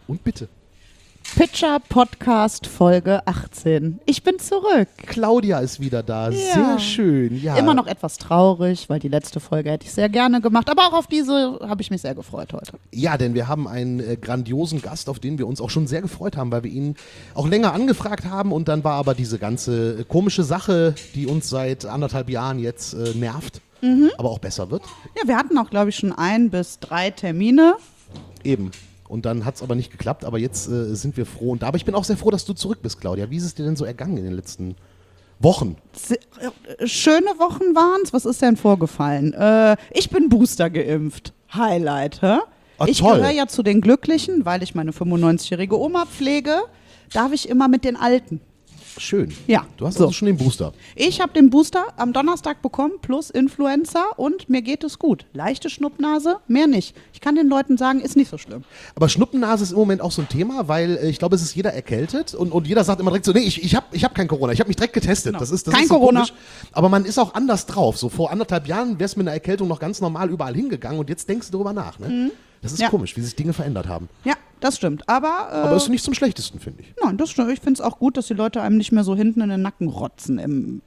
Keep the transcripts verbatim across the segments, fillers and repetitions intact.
Und bitte. Pitcher Podcast Folge achtzehn. Ich bin zurück. Claudia ist wieder da. Ja. Sehr schön. Ja. Immer noch etwas traurig, weil die letzte Folge hätte ich sehr gerne gemacht. Aber auch auf diese habe ich mich sehr gefreut heute. Ja, denn wir haben einen äh, grandiosen Gast, auf den wir uns auch schon sehr gefreut haben, weil wir ihn auch länger angefragt haben. Und dann war aber diese ganze äh, komische Sache, die uns seit anderthalb Jahren jetzt äh, nervt, mhm. aber auch besser wird. Ja, wir hatten auch, glaube ich, schon ein bis drei Termine. Eben. Und dann hat es aber nicht geklappt, aber jetzt äh, sind wir froh. Und da, aber ich bin auch sehr froh, dass du zurück bist, Claudia. Wie ist es dir denn so ergangen in den letzten Wochen? Se- äh, schöne Wochen waren es. Was ist denn vorgefallen? Äh, ich bin Booster geimpft. Highlight, hä? Ah, ich toll. gehöre ja zu den Glücklichen, weil ich meine fünfundneunzigjährige Oma pflege. Darf ich immer mit den Alten. Schön. Ja, Du hast so. also schon den Booster. Ich habe den Booster am Donnerstag bekommen, plus Influenza, und mir geht es gut. Leichte Schnuppnase, mehr nicht. Ich kann den Leuten sagen, ist nicht so schlimm. Aber Schnuppennase ist im Moment auch so ein Thema, weil äh, ich glaube, es ist jeder erkältet und, und jeder sagt immer direkt so, nee, ich, ich habe ich hab kein Corona, ich habe mich direkt getestet. Genau. Das ist, das Kein ist so Corona. komisch. Aber man ist auch anders drauf. So vor anderthalb Jahren wär's mit einer Erkältung noch ganz normal überall hingegangen und jetzt denkst du darüber nach. Ne? Mhm. Das ist Ja. komisch, wie sich Dinge verändert haben. Ja, das stimmt. Aber, äh, Aber es ist nicht zum Schlechtesten, finde ich. nein, das stimmt. Ich finde es auch gut, dass die Leute einem nicht mehr so hinten in den Nacken rotzen im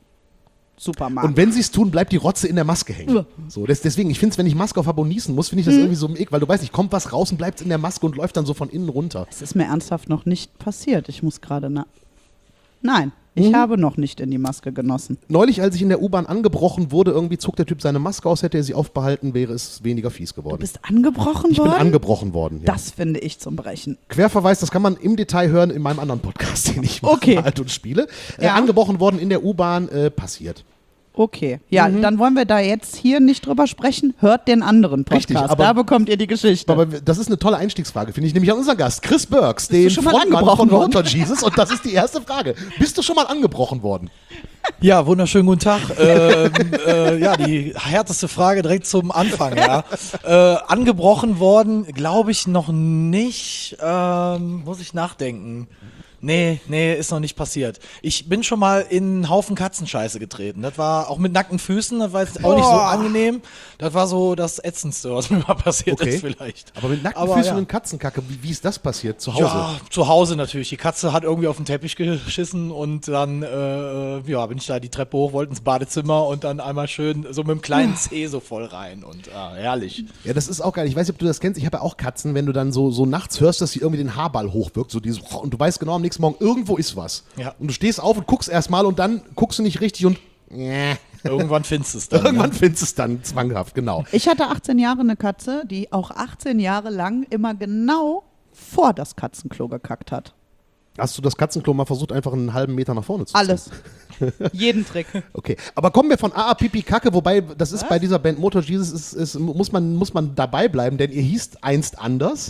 Supermarkt. Und wenn sie es tun, bleibt die Rotze in der Maske hängen. Ja. So, das, deswegen, ich finde es, wenn ich Maske auf habe und niesen muss, finde ich das irgendwie so im Ick, weil du weißt nicht, kommt was raus und bleibt in der Maske und läuft dann so von innen runter. Es ist mir ernsthaft noch nicht passiert. Ich muss gerade na... Nein, ich Mhm. habe noch nicht in die Maske genossen. Neulich, als ich in der U-Bahn angebrochen wurde, irgendwie zog der Typ seine Maske aus, hätte er sie aufbehalten, wäre es weniger fies Du geworden. bist angebrochen Ich worden? bin angebrochen worden. Ja. Das finde ich zum Brechen. Querverweis, das kann man im Detail hören in meinem anderen Podcast, den ich mache, Okay. Alt und Spiele. Äh, Ja. angebrochen worden in der U-Bahn, äh, passiert. Okay, ja, Mhm. dann wollen wir da jetzt hier nicht drüber sprechen. Hört den anderen Podcast, Richtig, aber- da bekommt ihr die Geschichte. Aber das ist eine tolle Einstiegsfrage, finde ich, nämlich an unseren Gast, Chris Burks, den du schon mal Frontmann angebrochen von worden? Motor Jesus. Und das ist die erste Frage. Bist du schon mal angebrochen worden? Ja, wunderschönen guten Tag. ähm, äh, ja, die härteste Frage direkt zum Anfang, ja. Äh, angebrochen worden, glaube ich noch nicht. Ähm, muss ich nachdenken. Nee, nee, ist noch nicht passiert. Ich bin schon mal in einen Haufen Katzenscheiße getreten. Das war auch mit nackten Füßen, das war jetzt auch nicht so Boah. angenehm. Das war so das Ätzendste, was mir mal passiert Okay. ist vielleicht. Aber mit nackten Aber Füßen ja. und Katzenkacke, wie, wie ist das passiert? Zu Hause? Ja, zu Hause natürlich. Die Katze hat irgendwie auf den Teppich geschissen und dann äh, ja, bin ich da die Treppe hoch, wollte ins Badezimmer und dann einmal schön so mit dem kleinen Zeh so voll rein und ah, herrlich. Ja, das ist auch geil. Ich weiß nicht, ob du das kennst. Ich habe ja auch Katzen, wenn du dann so, so nachts hörst, dass sie irgendwie den Haarball hochwirkt. So dieses, und du weißt genau, am nächsten Morgen, irgendwo ist was. Ja. Und du stehst auf und guckst erstmal und dann guckst du nicht richtig und Irgendwann findest du es dann. irgendwann ja. findest du es dann zwanghaft, genau. Ich hatte achtzehn Jahre eine Katze, die auch achtzehn Jahre lang immer genau vor das Katzenklo gekackt hat. Hast du das Katzenklo mal versucht, einfach einen halben Meter nach vorne zu ziehen? Alles. Jeden Trick. Okay, aber kommen wir von A A Pipi Kacke, wobei das ist bei dieser Band Motor Jesus, ist, ist, muss, man, muss man dabei bleiben, denn ihr hießt einst anders.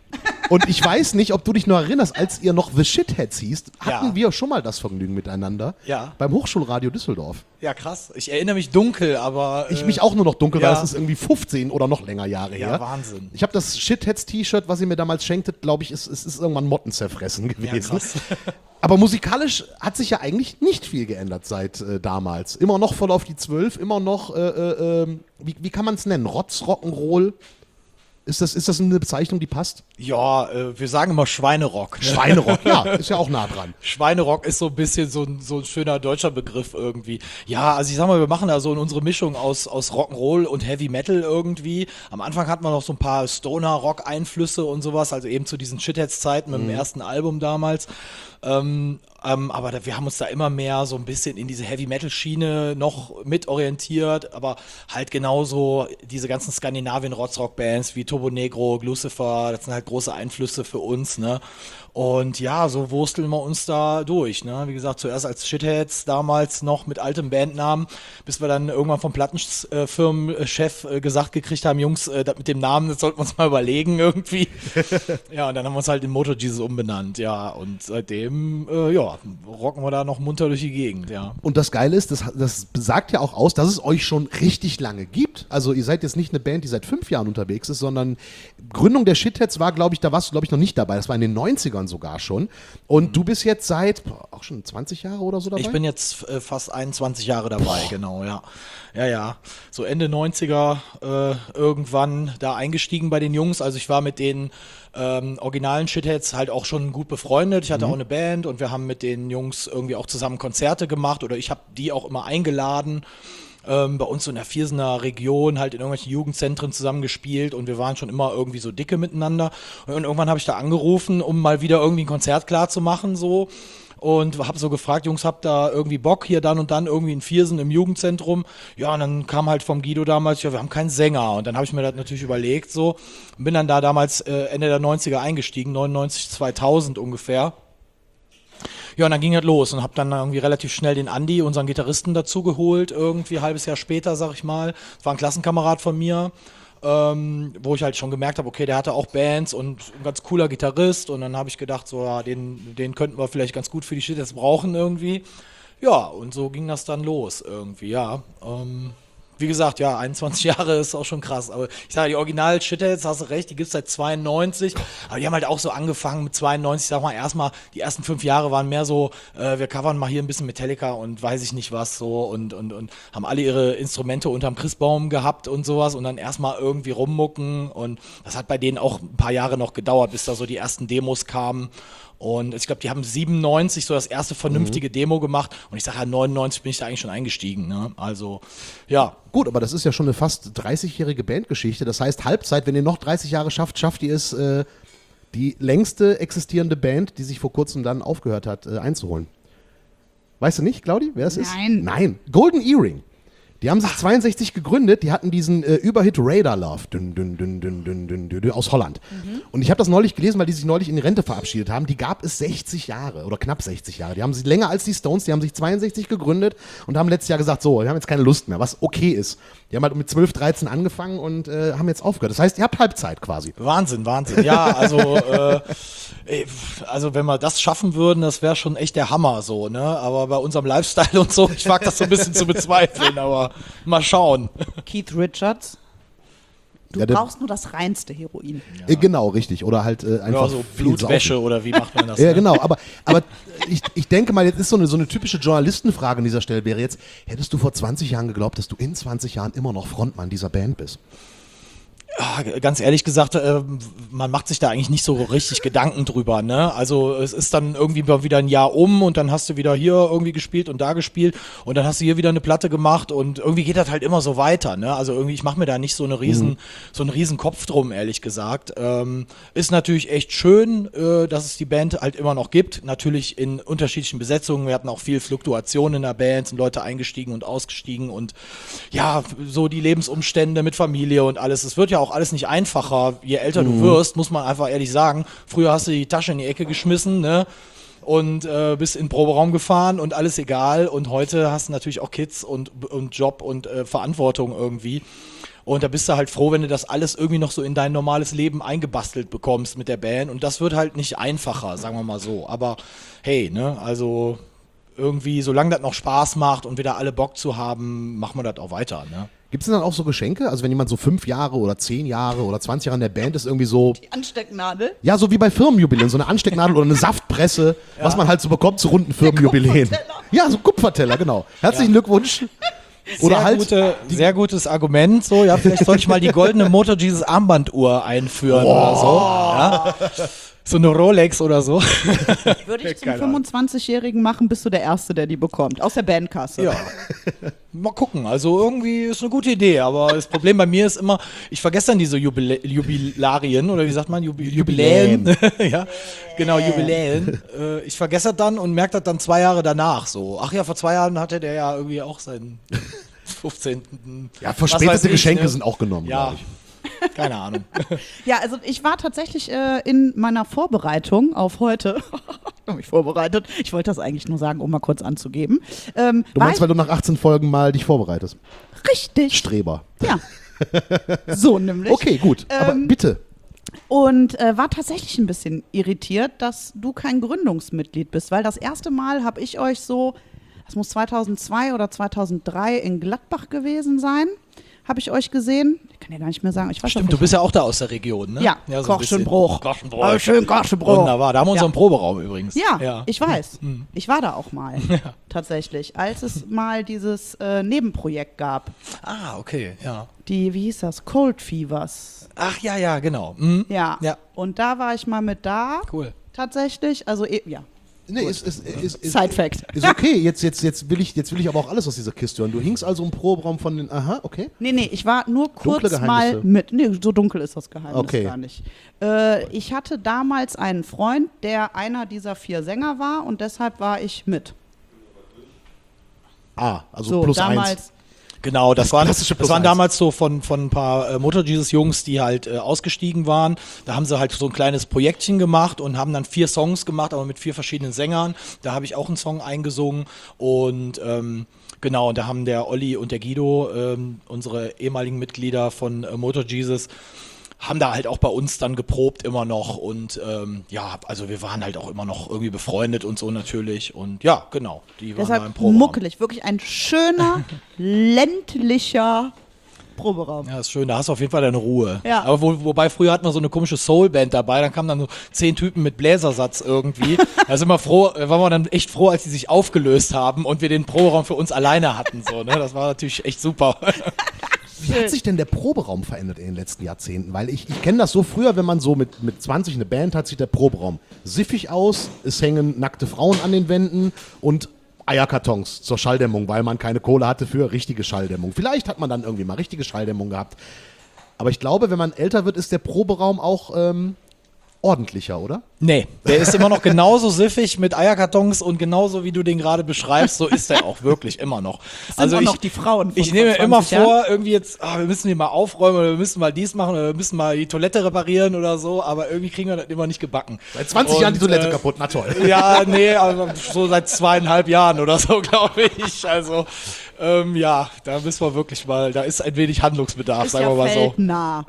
Und ich weiß nicht, ob du dich noch erinnerst, als ihr noch The Shitheads hießt, hatten Ja. wir schon mal das Vergnügen miteinander. Ja. Beim Hochschulradio Düsseldorf. Ja, krass. Ich erinnere mich dunkel, aber. Ich äh, mich auch nur noch dunkel, weil ja. das ist irgendwie fünfzehn oder noch länger Jahre Ja, her. Wahnsinn. Ich habe das Shitheads-T-Shirt, was ihr mir damals schenktet, glaube ich, ist, ist, ist irgendwann Motten zerfressen gewesen. krass. Aber musikalisch hat sich ja eigentlich nicht viel geändert seit äh, damals. Immer noch voll auf die zwölf, immer noch, äh, äh, äh, wie, wie kann man es nennen? Rotz, Rock'n'Roll? Ist das, ist das eine Bezeichnung, die passt? Ja, äh, wir sagen immer Schweinerock. Ne? Schweinerock, ja, ist ja auch nah dran. Schweinerock ist so ein bisschen so ein, so ein schöner deutscher Begriff irgendwie. Ja, also ich sag mal, wir machen da so in unsere Mischung aus, aus Rock'n'Roll und Heavy Metal irgendwie. Am Anfang hatten wir noch so ein paar Stoner-Rock-Einflüsse und sowas, also eben zu diesen Shitheads-Zeiten mit dem ersten Album damals. Ähm, ähm, aber da, wir haben uns da immer mehr so ein bisschen in diese Heavy-Metal-Schiene noch mit orientiert, aber halt genauso diese ganzen Skandinavien-Rotzrock-Bands wie Turbo Negro, Lucifer, das sind halt große Einflüsse für uns, ne? Und ja, so wursteln wir uns da durch, ne? Wie gesagt, zuerst als Shitheads, damals noch mit altem Bandnamen, bis wir dann irgendwann vom Plattenfirmenchef äh, gesagt gekriegt haben, Jungs, äh, das mit dem Namen, das sollten wir uns mal überlegen irgendwie. Ja, und dann haben wir uns halt in Motor Jesus umbenannt, ja, und seitdem, äh, ja, ja, rocken wir da noch munter durch die Gegend, ja. Und das Geile ist, das, das sagt ja auch aus, dass es euch schon richtig lange gibt. Also ihr seid jetzt nicht eine Band, die seit fünf Jahren unterwegs ist, sondern Gründung der Shitheads war, glaube ich, da warst du, glaube ich, noch nicht dabei. Das war in den neunzigern sogar schon. Und du bist jetzt seit boah, auch schon zwanzig Jahre oder so dabei? Ich bin jetzt äh, fast einundzwanzig Jahre dabei, boah. Genau, ja. Ja, ja. So Ende neunziger äh, irgendwann da eingestiegen bei den Jungs. Also ich war mit den ähm, originalen Shitheads halt auch schon gut befreundet. Ich hatte mhm. auch eine Band und wir haben mit den Jungs irgendwie auch zusammen Konzerte gemacht oder ich habe die auch immer eingeladen. Ähm, bei uns so in der Viersener Region halt in irgendwelchen Jugendzentren zusammengespielt und wir waren schon immer irgendwie so dicke miteinander. Und irgendwann habe ich da angerufen, um mal wieder irgendwie ein Konzert klar zu machen, so. Und habe so gefragt, Jungs, habt da irgendwie Bock, hier dann und dann irgendwie in Viersen im Jugendzentrum? Ja, und dann kam halt vom Guido damals, ja, wir haben keinen Sänger. Und dann habe ich mir das natürlich überlegt, so. Und bin dann da damals äh, Ende der neunziger eingestiegen, neunundneunzig, zweitausend ungefähr. Ja, und dann ging das los und habe dann irgendwie relativ schnell den Andi, unseren Gitarristen, dazu geholt, irgendwie ein halbes Jahr später, sag ich mal. Das war ein Klassenkamerad von mir. Ähm, wo ich halt schon gemerkt habe, okay, der hatte auch Bands und ein ganz cooler Gitarrist und dann habe ich gedacht, so, ja, den, den könnten wir vielleicht ganz gut für die Shitheads brauchen irgendwie. Ja, und so ging das dann los irgendwie, ja. Ähm, wie gesagt, ja, einundzwanzig Jahre ist auch schon krass, aber ich sage, die Original-Shitheads, hast du recht, die gibt's seit zweiundneunzig, aber die haben halt auch so angefangen mit zweiundneunzig, ich sag mal, erstmal, die ersten fünf Jahre waren mehr so, äh, wir covern mal hier ein bisschen Metallica und weiß ich nicht was so und, und, und haben alle ihre Instrumente unterm Christbaum gehabt und sowas und dann erstmal irgendwie rummucken und das hat bei denen auch ein paar Jahre noch gedauert, bis da so die ersten Demos kamen. Und ich glaube, die haben siebenundneunzig so das erste vernünftige mhm. Demo gemacht und ich sage ja, neunundneunzig bin ich da eigentlich schon eingestiegen. Ne? Also, ja. Gut, aber das ist ja schon eine fast dreißigjährige Bandgeschichte. Das heißt, Halbzeit, wenn ihr noch dreißig Jahre schafft, schafft ihr es, äh, die längste existierende Band, die sich vor kurzem dann aufgehört hat, äh, einzuholen. Weißt du nicht, Claudi, wer es ist? Nein. Nein. Golden Earring. Die haben sich Ach. zweiundsechzig gegründet, die hatten diesen äh, Überhit Radar Love dün, dün, dün, dün, dün, dün, dün, aus Holland. Mhm. Und ich habe das neulich gelesen, weil die sich neulich in die Rente verabschiedet haben. Die gab es sechzig Jahre oder knapp sechzig Jahre. Die haben sich länger als die Stones, die haben sich zweiundsechzig gegründet und haben letztes Jahr gesagt, so, wir haben jetzt keine Lust mehr, was okay ist. Die haben halt mit zwölf, dreizehn angefangen und äh, haben jetzt aufgehört. Das heißt, ihr habt Halbzeit quasi. Wahnsinn, Wahnsinn. Ja, also, äh, also wenn wir das schaffen würden, das wäre schon echt der Hammer so, ne? Aber bei unserem Lifestyle und so, ich wage das so ein bisschen zu bezweifeln, aber mal schauen. Keith Richards. Du ja, brauchst nur das reinste Heroin. Ja. Genau, richtig. Oder halt äh, einfach ja, so Blutwäsche oder wie macht man das? Ja, ne? genau. Aber, aber ich, ich denke mal, jetzt ist so eine, so eine typische Journalistenfrage an dieser Stelle wäre jetzt, hättest du vor zwanzig Jahren geglaubt, dass du in zwanzig Jahren immer noch Frontmann dieser Band bist? Ja, ganz ehrlich gesagt, äh, man macht sich da eigentlich nicht so richtig Gedanken drüber, ne? Also es ist dann irgendwie mal wieder ein Jahr um und dann hast du wieder hier irgendwie gespielt und da gespielt und dann hast du hier wieder eine Platte gemacht und irgendwie geht das halt immer so weiter, ne? Also irgendwie, ich mache mir da nicht so eine riesen, mhm. so einen riesen Kopf drum, ehrlich gesagt. Ähm, ist natürlich echt schön, äh, dass es die Band halt immer noch gibt, natürlich in unterschiedlichen Besetzungen. Wir hatten auch viel Fluktuation in der Band, sind Leute eingestiegen und ausgestiegen und ja, so die Lebensumstände mit Familie und alles. Es wird ja auch alles nicht einfacher, je älter mhm. du wirst, muss man einfach ehrlich sagen. Früher hast du die Tasche in die Ecke geschmissen, ne? Und äh, bist in den Proberaum gefahren und alles egal. Und heute hast du natürlich auch Kids und, und Job und äh, Verantwortung irgendwie. Und da bist du halt froh, wenn du das alles irgendwie noch so in dein normales Leben eingebastelt bekommst mit der Band. Und das wird halt nicht einfacher, sagen wir mal so. Aber hey, ne, also irgendwie, solange das noch Spaß macht und wieder alle Bock zu haben, machen wir das auch weiter, ne? Gibt es denn dann auch so Geschenke? Also wenn jemand so fünf Jahre oder zehn Jahre oder zwanzig Jahre in der Band ist, irgendwie so... Die Anstecknadel? Ja, so wie bei Firmenjubiläen, so eine Anstecknadel oder eine Saftpresse, ja. was man halt so bekommt zu runden Firmenjubiläen. Ja, so Kupferteller, genau. Herzlichen ja. Glückwunsch. Oder sehr, halt gute, sehr gutes Argument. So, ja, vielleicht sollte ich mal die goldene Motor Jesus Armbanduhr einführen oh. oder so. Ja. So eine Rolex oder so. Würde ich zum fünfundzwanzigjährigen machen, bist du der Erste, der die bekommt. Aus der Bandkasse. Ja. Mal gucken. Also irgendwie ist eine gute Idee. Aber das Problem bei mir ist immer, ich vergesse dann diese Jubilä Jubilarien oder wie sagt man? Jubi Jubiläen. Ja, genau, Jubiläen. Äh, ich vergesse das dann und merke das dann zwei Jahre danach so. Ach ja, vor zwei Jahren hatte der ja irgendwie auch seinen fünfzehnten Ja, verspätete Geschenke ne? sind auch genommen, ja. glaube ich. Keine Ahnung. Ja, also ich war tatsächlich äh, in meiner Vorbereitung auf heute, ich habe mich vorbereitet, ich wollte das eigentlich nur sagen, um mal kurz anzugeben. Ähm, du meinst, weil du nach achtzehn Folgen mal dich vorbereitest? Richtig. Streber. Ja, so nämlich. Okay, gut, aber ähm, bitte. Und äh, war tatsächlich ein bisschen irritiert, dass du kein Gründungsmitglied bist, weil das erste Mal habe ich euch so, das muss zweitausendzwei oder zweitausenddrei in Gladbach gewesen sein, habe ich euch gesehen. Ich kann ja gar nicht mehr sagen. Ich weiß Stimmt, du bist ja auch da aus der Region, ne? Ja, ja so Korschenbruch. Korschenbruch. Aber schön Korschenbruch. Wunderbar, da haben wir Ja. unseren Proberaum übrigens. Ja, ja. ich weiß. Ich war da auch mal, tatsächlich, als es mal dieses äh, Nebenprojekt gab. Ah, okay, ja. Die, wie hieß das? Cold Fevers. Ach ja, ja, genau. Mhm. Ja. Ja. Und da war ich mal mit da, Cool. tatsächlich. Also, eh, ja. Nee, ist, ist, ist, ist, Side Fact. ist okay. Jetzt, jetzt, jetzt, will ich, jetzt will ich aber auch alles aus dieser Kiste hören. Du hingst also im Proberaum von den. Aha, okay. Nee, nee, ich war nur kurz Dunkle mal Geheimnisse. mit. Nee, so dunkel ist das Geheimnis Okay. gar nicht. Äh, ich hatte damals einen Freund, der einer dieser vier Sänger war und deshalb war ich mit. Ah, also So, plus damals. eins. Genau, das, Das waren, klassische das Plus waren eins. damals so von, von ein paar äh, Motor Jesus Jungs, die halt äh, ausgestiegen waren. Da haben sie halt so ein kleines Projektchen gemacht und haben dann vier Songs gemacht, aber mit vier verschiedenen Sängern. Da habe ich auch einen Song eingesungen und ähm, genau, und da haben der Olli und der Guido, ähm, unsere ehemaligen Mitglieder von äh, Motor Jesus, haben da halt auch bei uns dann geprobt immer noch und ähm, ja, also wir waren halt auch immer noch irgendwie befreundet und so natürlich und ja, genau, die waren da im Deshalb Proberaum. muckelig. Wirklich ein schöner, ländlicher Proberaum. Ja, ist schön, da hast du auf jeden Fall deine Ruhe. Ja. Aber wo, wobei früher hatten wir so eine komische Soulband dabei, dann kamen dann so zehn Typen mit Bläsersatz irgendwie. Da sind wir froh, äh, waren wir dann echt froh, als die sich aufgelöst haben und wir den Proberaum für uns alleine hatten. So, ne? Das war natürlich echt super. Wie hat sich denn der Proberaum verändert in den letzten Jahrzehnten? Weil ich, ich kenne das so früher, wenn man so mit, mit zwanzig eine Band hat, sieht der Proberaum siffig aus, es hängen nackte Frauen an den Wänden und Eierkartons zur Schalldämmung, weil man keine Kohle hatte für richtige Schalldämmung. Vielleicht hat man dann irgendwie mal richtige Schalldämmung gehabt. Aber ich glaube, wenn man älter wird, ist der Proberaum auch ähm, ordentlicher, oder? Nee, der ist immer noch genauso siffig mit Eierkartons und genauso wie du den gerade beschreibst, so ist er auch wirklich immer noch. Das sind auch noch die Frauen von Ich nehme vor immer zwanzig Jahren. vor, irgendwie jetzt, ah, wir müssen die mal aufräumen oder wir müssen mal dies machen oder wir müssen mal die Toilette reparieren oder so, aber irgendwie kriegen wir das immer nicht gebacken. Seit zwanzig Und, Jahren die Toilette äh, kaputt, na toll. Ja, nee, also so seit zweieinhalb Jahren oder so, glaube ich. Also, ähm, ja, da müssen wir wirklich mal, da ist ein wenig Handlungsbedarf, Ist sagen ja wir mal so. feldnah.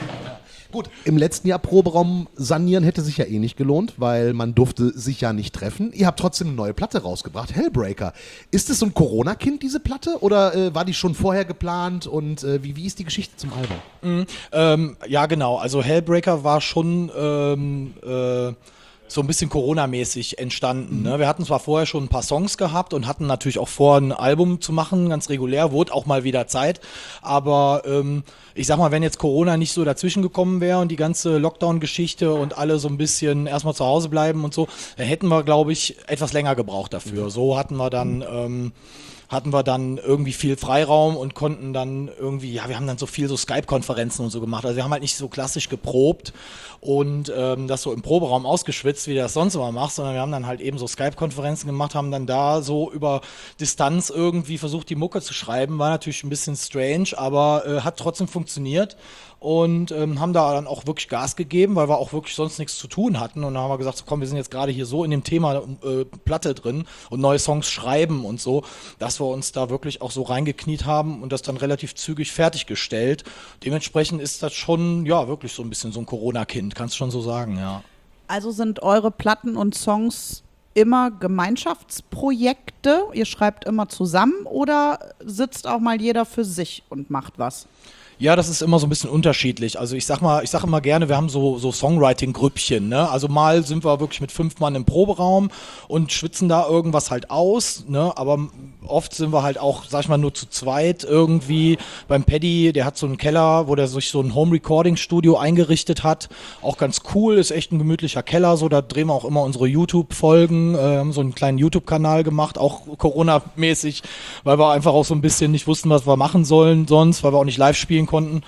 Gut, im letzten Jahr Proberaum sanieren hätte sich ja eh nicht gelohnt, weil man durfte sich ja nicht treffen. Ihr habt trotzdem eine neue Platte rausgebracht, Hellbreaker. Ist es so ein Corona-Kind, diese Platte, oder äh, war die schon vorher geplant und äh, wie, wie ist die Geschichte zum Album? Ähm, ja, genau. Also Hellbreaker war schon ähm, äh, so ein bisschen Corona-mäßig entstanden. Ne? Wir hatten zwar vorher schon ein paar Songs gehabt und hatten natürlich auch vor, ein Album zu machen, ganz regulär, wurde auch mal wieder Zeit. Aber ähm, ich sag mal, wenn jetzt Corona nicht so dazwischen gekommen wäre und die ganze Lockdown-Geschichte und alle so ein bisschen erstmal zu Hause bleiben und so, dann hätten wir, glaube ich, etwas länger gebraucht dafür. So hatten wir dann... Ähm, hatten wir dann irgendwie viel Freiraum und konnten dann irgendwie, ja, wir haben dann so viel so Skype-Konferenzen und so gemacht. Also wir haben halt nicht so klassisch geprobt und ähm, das so im Proberaum ausgeschwitzt, wie du das sonst immer machst, sondern wir haben dann halt eben so Skype-Konferenzen gemacht, haben dann da so über Distanz irgendwie versucht, die Mucke zu schreiben. War natürlich ein bisschen strange, aber äh, hat trotzdem funktioniert. Und ähm, haben da dann auch wirklich Gas gegeben, weil wir auch wirklich sonst nichts zu tun hatten. Und dann haben wir gesagt, so, komm, wir sind jetzt gerade hier so in dem Thema äh, Platte drin und neue Songs schreiben und so, dass wir uns da wirklich auch so reingekniet haben und das dann relativ zügig fertiggestellt. Dementsprechend ist das schon, ja, wirklich so ein bisschen so ein Corona-Kind, kannst du schon so sagen, ja. Also sind eure Platten und Songs immer Gemeinschaftsprojekte? Ihr schreibt immer zusammen oder sitzt auch mal jeder für sich und macht was? Ja, das ist immer so ein bisschen unterschiedlich. Also ich sag mal, ich sage immer gerne, wir haben so, so Songwriting-Grüppchen, ne? Also mal sind wir wirklich mit fünf Mann im Proberaum und schwitzen da irgendwas halt aus, ne? Aber oft sind wir halt auch, sag ich mal, nur zu zweit irgendwie. Beim Paddy, der hat so einen Keller, wo der sich so ein Home-Recording-Studio eingerichtet hat. Auch ganz cool, ist echt ein gemütlicher Keller, so, da drehen wir auch immer unsere YouTube-Folgen, äh, haben so einen kleinen YouTube-Kanal gemacht, auch Corona-mäßig, weil wir einfach auch so ein bisschen nicht wussten, was wir machen sollen sonst, weil wir auch nicht live spielen konnten.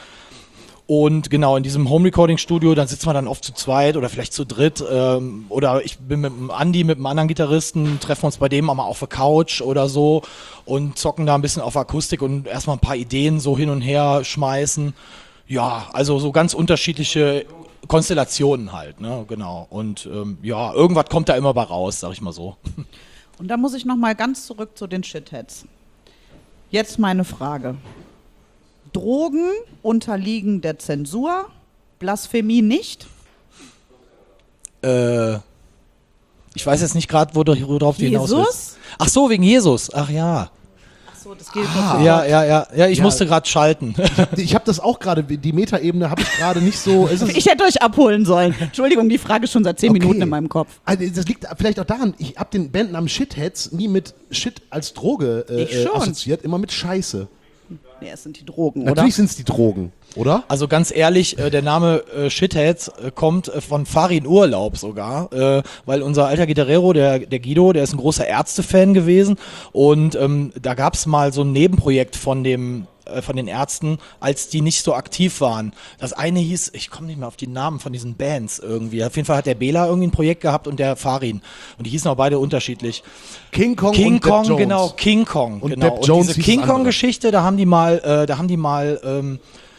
Und genau, in diesem Home-Recording-Studio, dann sitzen wir dann oft zu zweit oder vielleicht zu dritt. Ähm, oder ich bin mit dem Andi, mit einem anderen Gitarristen, treffen uns bei dem auch mal auf der Couch oder so und zocken da ein bisschen auf Akustik und erstmal ein paar Ideen so hin und her schmeißen. Ja, also so ganz unterschiedliche Konstellationen halt, ne, genau. Und ähm, ja, irgendwas kommt da immer bei raus, sag ich mal so. Und da muss ich noch mal ganz zurück zu den Shitheads. Jetzt meine Frage. Drogen unterliegen der Zensur Blasphemie nicht? Äh, ich weiß jetzt nicht gerade, worauf du hinaus Jesus? willst. Ach so, wegen Jesus. Ach ja. Achso, das gilt Ah. nur für Ja, Gott. ja, ja. Ja, ich Ja. musste gerade schalten. Ich habe das auch gerade, die Metaebene habe ich gerade nicht so. Es ist, Ich hätte euch abholen sollen. Entschuldigung, die Frage ist schon seit zehn Okay. Minuten in meinem Kopf. Also das liegt vielleicht auch daran, ich habe den Bandnamen Shitheads nie mit Shit als Droge äh, Ich schon. assoziiert, immer mit Scheiße. Nee, es sind die Drogen, Natürlich sind es die Drogen, oder? Also ganz ehrlich, äh, der Name äh, Shitheads äh, kommt äh, von Farin Urlaub sogar, äh, weil unser alter Gitarrero, der, der Guido, der ist ein großer Ärzte-Fan gewesen und ähm, da gab es mal so ein Nebenprojekt von dem äh, von den Ärzten, als die nicht so aktiv waren. Das eine hieß, ich komme nicht mehr auf die Namen von diesen Bands irgendwie. Auf jeden Fall hat der Bela irgendwie ein Projekt gehabt und der Farin. Und die hießen auch beide unterschiedlich. King Kong King und Depp Kong, Jones. genau, King Kong, Und genau. Depp Jones und hieß diese King das andere. Kong-Geschichte, da haben die mal, äh, da haben die mal, ähm,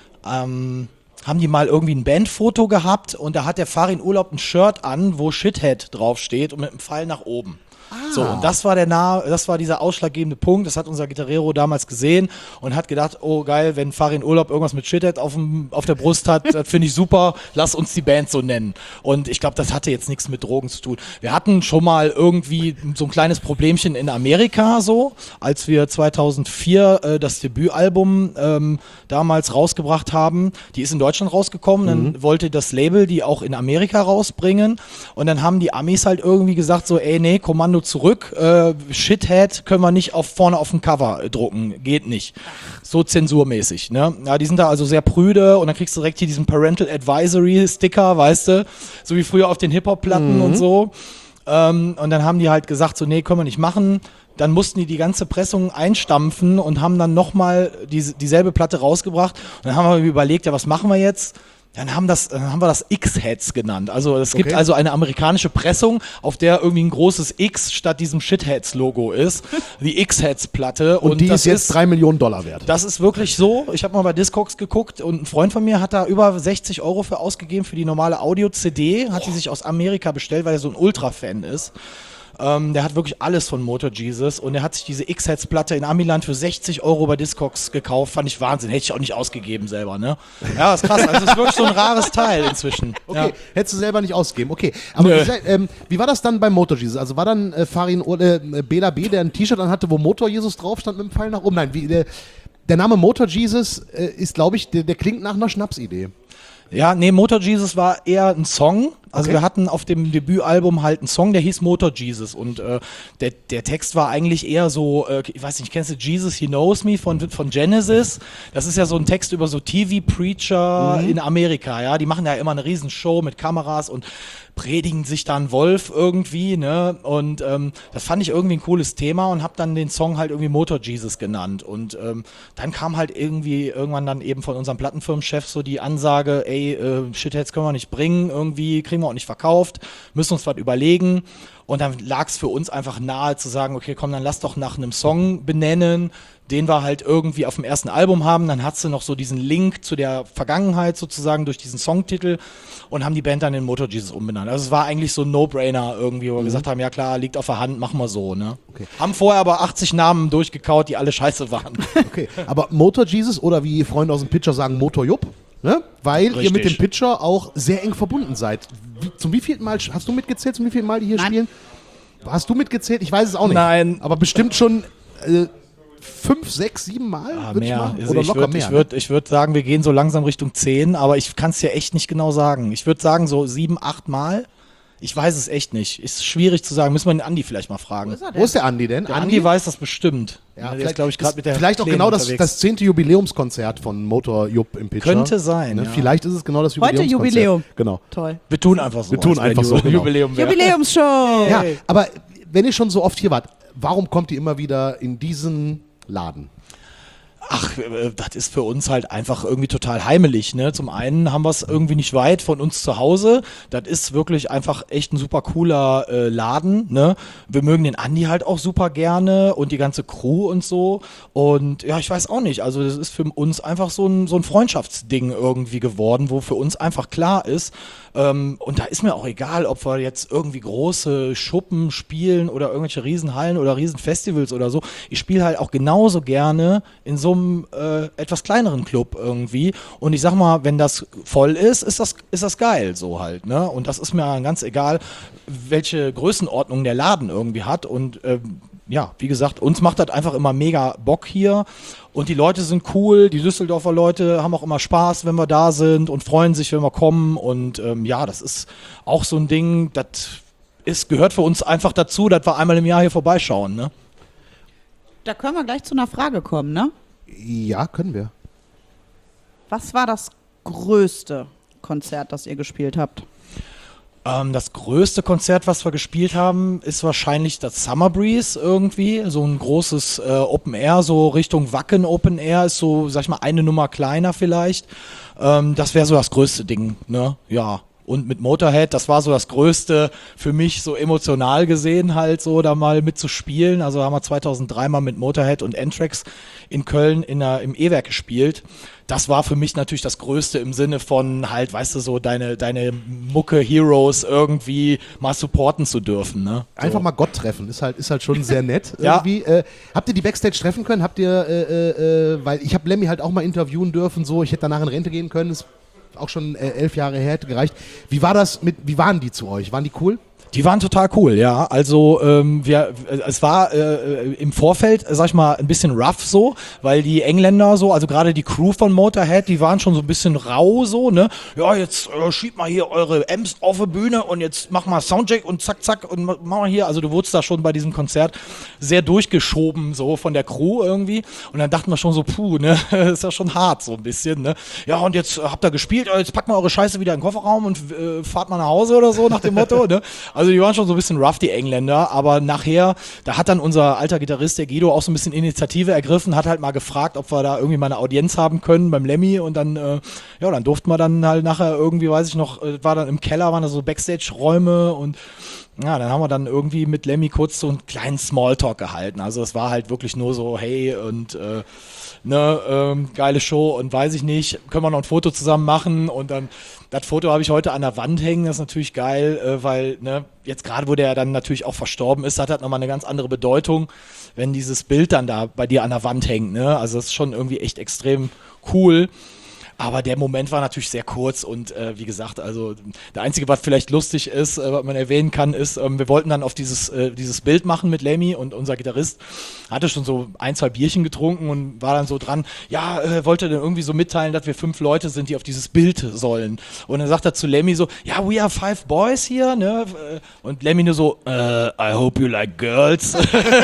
ähm, haben die mal irgendwie ein Bandfoto gehabt und da hat der Farin Urlaub ein Shirt an, wo Shithead draufsteht und mit einem Pfeil nach oben. So, und das war der nah, das war dieser ausschlaggebende Punkt. Das hat unser Gitarrero damals gesehen und hat gedacht, oh geil, wenn Farin Urlaub irgendwas mit Shithead auf, dem, auf der Brust hat, das finde ich super, lass uns die Band so nennen. Und ich glaube, das hatte jetzt nichts mit Drogen zu tun. Wir hatten schon mal irgendwie so ein kleines Problemchen in Amerika so, als wir zweitausendvier äh, das Debütalbum ähm, damals rausgebracht haben. Die ist in Deutschland rausgekommen, dann wollte das Label die auch in Amerika rausbringen und dann haben die Amis halt irgendwie gesagt so, ey nee, Kommando zurück, äh, Shithead können wir nicht auf, vorne auf dem Cover äh, drucken, geht nicht. So zensurmäßig, ne? Ja, die sind da also sehr prüde und dann kriegst du direkt hier diesen Parental Advisory Sticker, weißt du, so wie früher auf den Hip-Hop-Platten und so. Ähm, und dann haben die halt gesagt so, nee, können wir nicht machen. Dann mussten die die ganze Pressung einstampfen und haben dann nochmal diese, dieselbe Platte rausgebracht. Und dann haben wir überlegt, ja, was machen wir jetzt? Dann haben, das, dann haben wir das X-Heads genannt. Also es gibt Okay. also eine amerikanische Pressung, auf der irgendwie ein großes X statt diesem Shitheads-Logo ist. Die X-Heads-Platte. Und, die das ist jetzt drei Millionen Dollar wert. Das ist wirklich so. Ich habe mal bei Discogs geguckt und ein Freund von mir hat da über sechzig Euro für ausgegeben für die normale Audio-C D. Hat die sich aus Amerika bestellt, weil er so ein Ultra-Fan ist. Ähm, der hat wirklich alles von Motor Jesus und er hat sich diese X-Heads-Platte in Amiland für sechzig Euro bei Discogs gekauft. Fand ich Wahnsinn. Hätte ich auch nicht ausgegeben selber, ne? Ja, ist krass. Also es ist wirklich so ein rares Teil inzwischen. Okay, Ja. hättest du selber nicht ausgeben. Okay, aber Nö. wie, gesagt, ähm, wie war das dann beim Motor Jesus? Also war dann äh, Farin äh, Bela B, der ein T-Shirt anhatte, wo Motor Jesus drauf stand mit dem Pfeil nach oben? Nein, wie, der, der Name Motor Jesus äh, ist, glaube ich, der, der klingt nach einer Schnapsidee. Ja, nee, Motor Jesus war eher ein Song. Also Okay. wir hatten auf dem Debütalbum halt einen Song, der hieß Motor Jesus und äh, der, der Text war eigentlich eher so, äh, ich weiß nicht, kennst du Jesus He Knows Me von, von Genesis? Das ist ja so ein Text über so T V-Preacher in Amerika, ja, die machen ja immer eine riesen Show mit Kameras und predigen sich dann Wolf irgendwie, ne, und ähm, das fand ich irgendwie ein cooles Thema und habe dann den Song halt irgendwie Motor Jesus genannt und ähm, dann kam halt irgendwie irgendwann dann eben von unserem Plattenfirmenchef so die Ansage, ey, äh, Shitheads können wir nicht bringen, irgendwie kriegen wir auch nicht verkauft, müssen uns was überlegen. Und dann lag es für uns einfach nahe zu sagen, okay, komm, dann lass doch nach einem Song benennen, den wir halt irgendwie auf dem ersten Album haben. Dann hast du noch so diesen Link zu der Vergangenheit sozusagen durch diesen Songtitel und haben die Band dann in Motor Jesus umbenannt. Also es war eigentlich so ein No-Brainer irgendwie, wo wir gesagt haben, ja klar, liegt auf der Hand, machen wir so. Ne? Okay. Haben vorher aber achtzig Namen durchgekaut, die alle scheiße waren. Okay, aber Motor Jesus oder wie Freunde aus dem Pitcher sagen, Motor Jupp, ne? Weil ihr Richtig. mit dem Pitcher auch sehr eng verbunden seid. Wie, zum wievielten Mal, hast du mitgezählt, zum wievielten Mal die hier Nein. spielen? Hast du mitgezählt? Ich weiß es auch nicht. Nein. Aber bestimmt schon äh, fünf, sechs, sieben Mal? Ah, würd ich mehr. mal? Also Oder ich locker würde mehr? ich ne? würd, ich würd sagen, wir gehen so langsam Richtung zehn, aber ich kann es dir echt nicht genau sagen. Ich würde sagen so sieben, acht Mal. Ich weiß es echt nicht. Ist schwierig zu sagen. Müssen wir den Andi vielleicht mal fragen. Wo er Wo ist der Andi denn? Der Andi weiß das bestimmt. Ja, der ist, glaube ich, gerade mit der vielleicht auch Kleinen genau das, unterwegs. das zehnte Jubiläumskonzert von Motor Jupp im Pitcher. Könnte sein, Ne? ja. Vielleicht ist es genau das Heute Jubiläumskonzert. Jubiläum. Genau. Toll. Wir tun einfach so. Wir tun als wenn einfach Ju- so, genau. Jubiläum wäre. Jubiläumsshow! Ja, aber wenn ihr schon so oft hier wart, warum kommt ihr immer wieder in diesen Laden? Ach, äh, das ist für uns halt einfach irgendwie total heimelig, ne? Zum einen haben wir es irgendwie nicht weit von uns zu Hause. Das ist wirklich einfach echt ein super cooler äh, Laden, ne? Wir mögen den Andi halt auch super gerne und die ganze Crew und so. Und ja, ich weiß auch nicht. Also das ist für uns einfach so ein, so ein Freundschaftsding irgendwie geworden, wo für uns einfach klar ist, ähm, und da ist mir auch egal, ob wir jetzt irgendwie große Schuppen spielen oder irgendwelche Riesenhallen oder Riesenfestivals oder so. Ich spiele halt auch genauso gerne in so einem einem äh, etwas kleineren Club irgendwie. Und ich sag mal, wenn das voll ist, ist das, ist das geil so halt. Ne? Und das ist mir ganz egal, welche Größenordnung der Laden irgendwie hat. Und ähm, ja, wie gesagt, uns macht das einfach immer mega Bock hier. Und die Leute sind cool, die Düsseldorfer Leute haben auch immer Spaß, wenn wir da sind und freuen sich, wenn wir kommen. Und ähm, ja, das ist auch so ein Ding, das ist, gehört für uns einfach dazu, dass wir einmal im Jahr hier vorbeischauen. Ne? Da können wir gleich zu einer Frage kommen, ne? Ja, können wir. Was war das größte Konzert, das ihr gespielt habt? Ähm, das größte Konzert, was wir gespielt haben, ist wahrscheinlich das Summer Breeze irgendwie. So ein großes äh, Open Air, so Richtung Wacken Open Air, ist so, sag ich mal, eine Nummer kleiner vielleicht. Ähm, das wäre so das größte Ding, ne? Ja. Und mit Motorhead, das war so das Größte für mich, so emotional gesehen halt so, da mal mitzuspielen. Also haben wir zweitausenddrei mal mit Motorhead und Anthrax in Köln in der, im E-Werk gespielt. Das war für mich natürlich das Größte im Sinne von halt, weißt du, so deine, deine Mucke-Heroes irgendwie mal supporten zu dürfen. Ne? So. Einfach mal Gott treffen, ist halt, ist halt schon sehr nett. Ja. Irgendwie. Äh, habt ihr die Backstage treffen können? Habt ihr, äh, äh, weil ich habe Lemmy halt auch mal interviewen dürfen, so, ich hätte danach in Rente gehen können, ist auch schon äh, elf Jahre her, hätte gereicht. Wie war das mit, wie waren die zu euch? Waren die cool? Die waren total cool, ja. Also ähm, wir, es war äh, im Vorfeld, sag ich mal, ein bisschen rough so, weil die Engländer so, also gerade die Crew von Motorhead, die waren schon so ein bisschen rau so, ne? Ja, jetzt äh, schiebt mal hier eure Amps auf die Bühne und jetzt mach mal Soundcheck und zack, zack und mach mal hier. Also du wurdest da schon bei diesem Konzert sehr durchgeschoben so von der Crew irgendwie und dann dachten wir schon so, puh, ne? Ist ja schon hart so ein bisschen, ne? Ja, und jetzt äh, habt ihr gespielt, jetzt packt mal eure Scheiße wieder in den Kofferraum und äh, fahrt mal nach Hause oder so nach dem Motto, ne? Also die waren schon so ein bisschen rough, die Engländer, aber nachher, da hat dann unser alter Gitarrist, der Guido, auch so ein bisschen Initiative ergriffen, hat halt mal gefragt, ob wir da irgendwie mal eine Audienz haben können beim Lemmy und dann, äh, ja, dann durften wir dann halt nachher irgendwie, weiß ich noch, äh, war dann im Keller, waren da so Backstage-Räume und ja, dann haben wir dann irgendwie mit Lemmy kurz so einen kleinen Smalltalk gehalten. Also es war halt wirklich nur so, hey und äh, ne, ähm, geile Show und weiß ich nicht, können wir noch ein Foto zusammen machen und dann, das Foto habe ich heute an der Wand hängen, das ist natürlich geil, äh, weil, ne, jetzt gerade, wo der dann natürlich auch verstorben ist, hat das nochmal eine ganz andere Bedeutung, wenn dieses Bild dann da bei dir an der Wand hängt, ne, also das ist schon irgendwie echt extrem cool. Aber der Moment war natürlich sehr kurz und äh, wie gesagt, also der Einzige, was vielleicht lustig ist, äh, was man erwähnen kann, ist, ähm, wir wollten dann auf dieses, äh, dieses Bild machen mit Lemmy und unser Gitarrist hatte schon so ein, zwei Bierchen getrunken und war dann so dran, ja, äh, wollte dann irgendwie so mitteilen, dass wir fünf Leute sind, die auf dieses Bild sollen. Und dann sagt er zu Lemmy so, ja, we are five boys here, ne? Und Lemmy nur so, uh, I hope you like girls.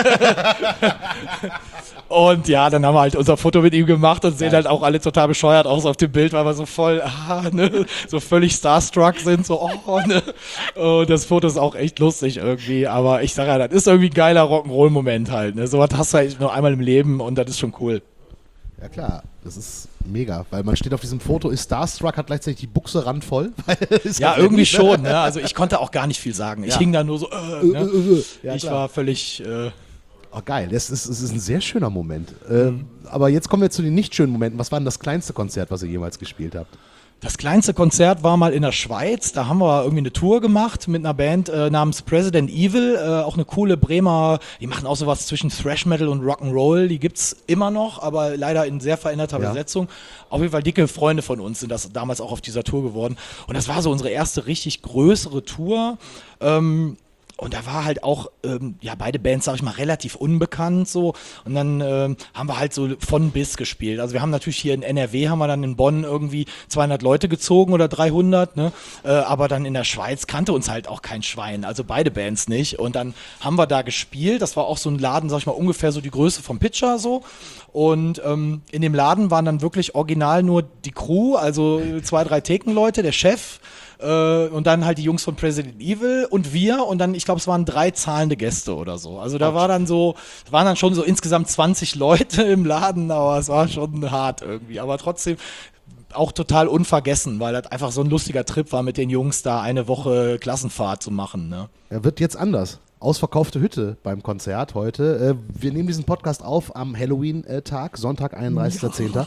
Und ja, dann haben wir halt unser Foto mit ihm gemacht und sehen halt auch alle total bescheuert aus auf dem Bild, weil wir so voll, ah, ne, so völlig starstruck sind, so, oh, ne. Und das Foto ist auch echt lustig irgendwie, aber ich sage ja, das ist irgendwie ein geiler Rock'n'Roll-Moment halt, ne. So was hast du halt nur einmal im Leben und das ist schon cool. Ja klar, das ist mega, weil man steht auf diesem Foto, ist starstruck, hat gleichzeitig die Buchse randvoll. Ist ja, irgendwie schon, ne? Also ich konnte auch gar nicht viel sagen. Ich ja. hing da nur so, äh, ne? Ja, ich klar. war völlig... Äh, Oh, geil, das ist, das ist ein sehr schöner Moment. Ähm, aber jetzt kommen wir zu den nicht schönen Momenten. Was war denn das kleinste Konzert, was ihr jemals gespielt habt? Das kleinste Konzert war mal in der Schweiz, da haben wir irgendwie eine Tour gemacht mit einer Band äh, namens President Evil, äh, auch eine coole Bremer, die machen auch sowas zwischen Thrash Metal und Rock'n'Roll, die gibt's immer noch, aber leider in sehr veränderter Ja. Besetzung. Auf jeden Fall dicke Freunde von uns sind das damals auch auf dieser Tour geworden und das war so unsere erste richtig größere Tour. Ähm, Und da war halt auch, ähm, ja, beide Bands, sag ich mal, relativ unbekannt so. Und dann ähm, haben wir halt so von bis gespielt. Also wir haben natürlich hier in N R W, haben wir dann in Bonn irgendwie zweihundert Leute gezogen oder dreihundert, ne? Äh, aber dann in der Schweiz kannte uns halt auch kein Schwein, also beide Bands nicht. Und dann haben wir da gespielt. Das war auch so ein Laden, sag ich mal, ungefähr so die Größe vom Pitcher so. Und ähm, in dem Laden waren dann wirklich original nur die Crew, also zwei, drei Thekenleute, der Chef, Äh, und dann halt die Jungs von President Evil und wir und dann, ich glaube, es waren drei zahlende Gäste oder so. Also da war dann so, waren dann schon so insgesamt zwanzig Leute im Laden, aber es war schon hart irgendwie. Aber trotzdem auch total unvergessen, weil das einfach so ein lustiger Trip war, mit den Jungs da eine Woche Klassenfahrt zu machen. Ne? Er wird jetzt anders. Ausverkaufte Hütte beim Konzert heute. Äh, wir nehmen diesen Podcast auf am Halloween-Tag, Sonntag, einunddreißigster zehnter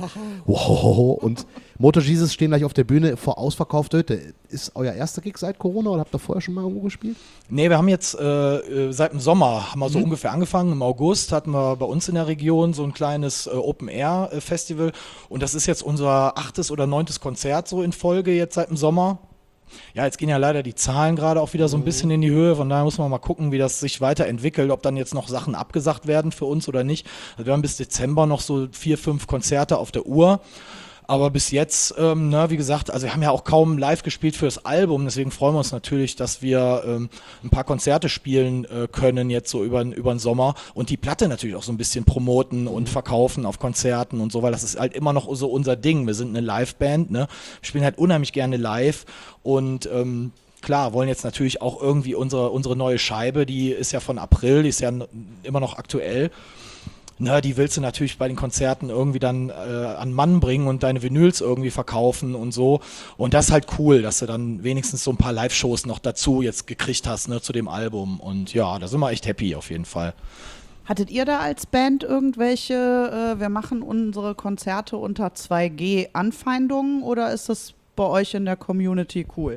Wow. Und Motor Jesus stehen gleich auf der Bühne vor ausverkaufter Hütte. Ist euer erster Gig seit Corona oder habt ihr vorher schon mal irgendwo gespielt? Nee, wir haben jetzt äh, seit dem Sommer, haben wir so mhm. ungefähr angefangen. Im August hatten wir bei uns in der Region so ein kleines äh, Open-Air-Festival. Und das ist jetzt unser achtes oder neuntes Konzert so in Folge jetzt seit dem Sommer. Ja, jetzt gehen ja leider die Zahlen gerade auch wieder so ein bisschen in die Höhe, von daher muss man mal gucken, wie das sich weiterentwickelt, ob dann jetzt noch Sachen abgesagt werden für uns oder nicht. Also wir haben bis Dezember noch so vier, fünf Konzerte auf der Uhr. Aber bis jetzt, ähm, na, wie gesagt, also wir haben ja auch kaum live gespielt für das Album, deswegen freuen wir uns natürlich, dass wir ähm, ein paar Konzerte spielen äh, können jetzt so über, über den Sommer und die Platte natürlich auch so ein bisschen promoten und verkaufen auf Konzerten und so, weil das ist halt immer noch so unser Ding. Wir sind eine Liveband, ne? Wir spielen halt unheimlich gerne live und ähm, klar, wollen jetzt natürlich auch irgendwie unsere, unsere neue Scheibe, die ist ja von April, die ist ja n- immer noch aktuell. Na, die willst du natürlich bei den Konzerten irgendwie dann äh, an Mann bringen und deine Vinyls irgendwie verkaufen und so. Und das ist halt cool, dass du dann wenigstens so ein paar Live-Shows noch dazu jetzt gekriegt hast, ne, zu dem Album. Und ja, da sind wir echt happy auf jeden Fall. Hattet ihr da als Band irgendwelche, äh, wir machen unsere Konzerte unter zwei G Anfeindungen oder ist das bei euch in der Community cool?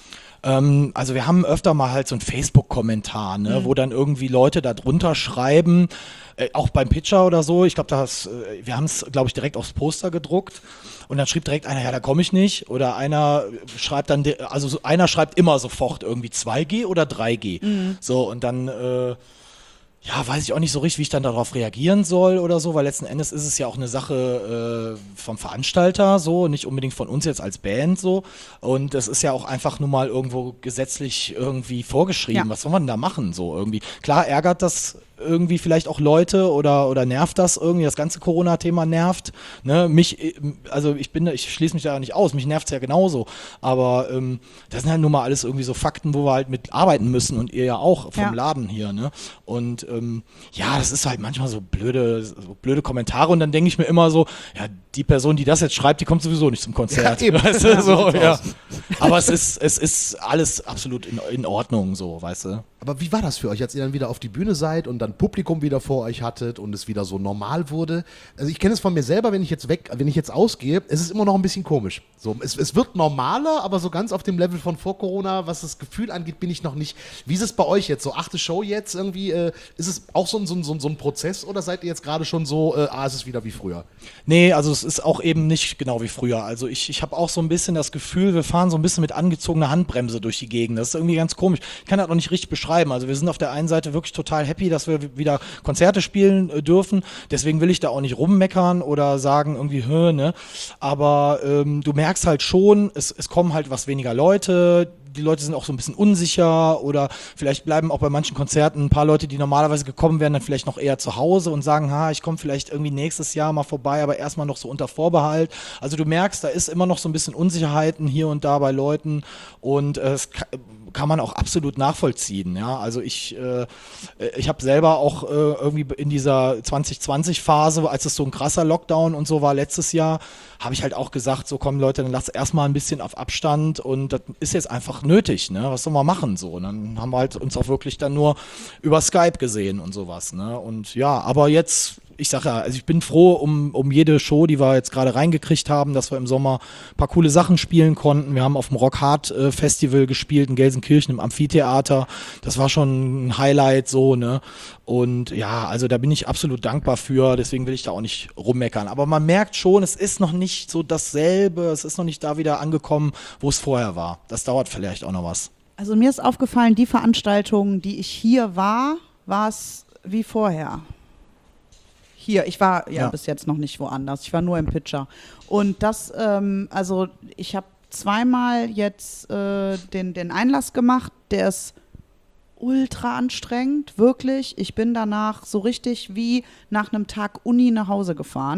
Ähm, also wir haben öfter mal halt so einen Facebook-Kommentar, ne, mhm. wo dann irgendwie Leute da drunter schreiben, äh, auch beim Pitcher oder so. Ich glaube, das, äh, wir haben es, glaube ich, direkt aufs Poster gedruckt. Und dann schrieb direkt einer, ja, da komme ich nicht. Oder einer schreibt dann, also so, einer schreibt immer sofort irgendwie zwei G oder drei G. Mhm. So, und dann, äh, ja, weiß ich auch nicht so richtig, wie ich dann darauf reagieren soll oder so, weil letzten Endes ist es ja auch eine Sache äh, vom Veranstalter so, nicht unbedingt von uns jetzt als Band so. Und das ist ja auch einfach nur mal irgendwo gesetzlich irgendwie vorgeschrieben. Ja. Was soll man denn da machen so irgendwie? Klar ärgert das irgendwie vielleicht auch Leute oder, oder nervt das irgendwie, das ganze Corona-Thema nervt, ne, mich, also ich bin, ich schließe mich da nicht aus, mich nervt es ja genauso, aber ähm, das sind halt nun mal alles irgendwie so Fakten, wo wir halt mit arbeiten müssen und ihr ja auch vom ja. Laden hier, ne, und ähm, ja, das ist halt manchmal so blöde, so blöde Kommentare und dann denke ich mir immer so, ja, die Person, die das jetzt schreibt, die kommt sowieso nicht zum Konzert, ja, weißt du, ja, so, ja. Aber es ist, es ist alles absolut in, in Ordnung, so, weißt du. Aber wie war das für euch, als ihr dann wieder auf die Bühne seid und dann Publikum wieder vor euch hattet und es wieder so normal wurde? Also ich kenne es von mir selber, wenn ich jetzt weg, wenn ich jetzt ausgehe, es ist immer noch ein bisschen komisch. So, es, es wird normaler, aber so ganz auf dem Level von vor Corona, was das Gefühl angeht, bin ich noch nicht. Wie ist es bei euch jetzt? So achte Show jetzt irgendwie, äh, ist es auch so ein, so, ein, so ein Prozess oder seid ihr jetzt gerade schon so, äh, ah, es ist wieder wie früher? Nee, also es ist auch eben nicht genau wie früher. Also ich, ich habe auch so ein bisschen das Gefühl, wir fahren so ein bisschen mit angezogener Handbremse durch die Gegend. Das ist irgendwie ganz komisch. Ich kann das noch nicht richtig beschreiben. Also wir sind auf der einen Seite wirklich total happy, dass wir wieder Konzerte spielen äh, dürfen. Deswegen will ich da auch nicht rummeckern oder sagen irgendwie, hö, ne? Aber ähm, du merkst halt schon, es, es kommen halt was weniger Leute. Die Leute sind auch so ein bisschen unsicher oder vielleicht bleiben auch bei manchen Konzerten ein paar Leute, die normalerweise gekommen wären, dann vielleicht noch eher zu Hause und sagen, ha, ich komme vielleicht irgendwie nächstes Jahr mal vorbei, aber erstmal noch so unter Vorbehalt. Also du merkst, da ist immer noch so ein bisschen Unsicherheiten hier und da bei Leuten und äh, es kann, kann man auch absolut nachvollziehen. Ja, also ich, äh, ich habe selber auch äh, irgendwie in dieser zwanzig zwanzig Phase, als es so ein krasser Lockdown und so war letztes Jahr, habe ich halt auch gesagt, so komm Leute, dann lasst erstmal ein bisschen auf Abstand und das ist jetzt einfach nötig, ne? Was soll man machen so? Und dann haben wir halt uns auch wirklich dann nur über Skype gesehen und sowas, ne? Und ja, aber jetzt, ich sage ja, also ich bin froh um, um jede Show, die wir jetzt gerade reingekriegt haben, dass wir im Sommer ein paar coole Sachen spielen konnten. Wir haben auf dem Rock Hard äh, Festival gespielt in Gelsenkirchen im Amphitheater. Das war schon ein Highlight so, ne? Und ja, also da bin ich absolut dankbar für, deswegen will ich da auch nicht rummeckern. Aber man merkt schon, es ist noch nicht so dasselbe, es ist noch nicht da wieder angekommen, wo es vorher war. Das dauert vielleicht auch noch was. Also mir ist aufgefallen, die Veranstaltungen, die ich hier war, war es wie vorher. Hier, ich war ja, ja bis jetzt noch nicht woanders, ich war nur im Pitcher. Und das, ähm, also ich habe zweimal jetzt äh, den, den Einlass gemacht, der ist ultra anstrengend, wirklich. Ich bin danach so richtig wie nach einem Tag Uni nach Hause gefahren,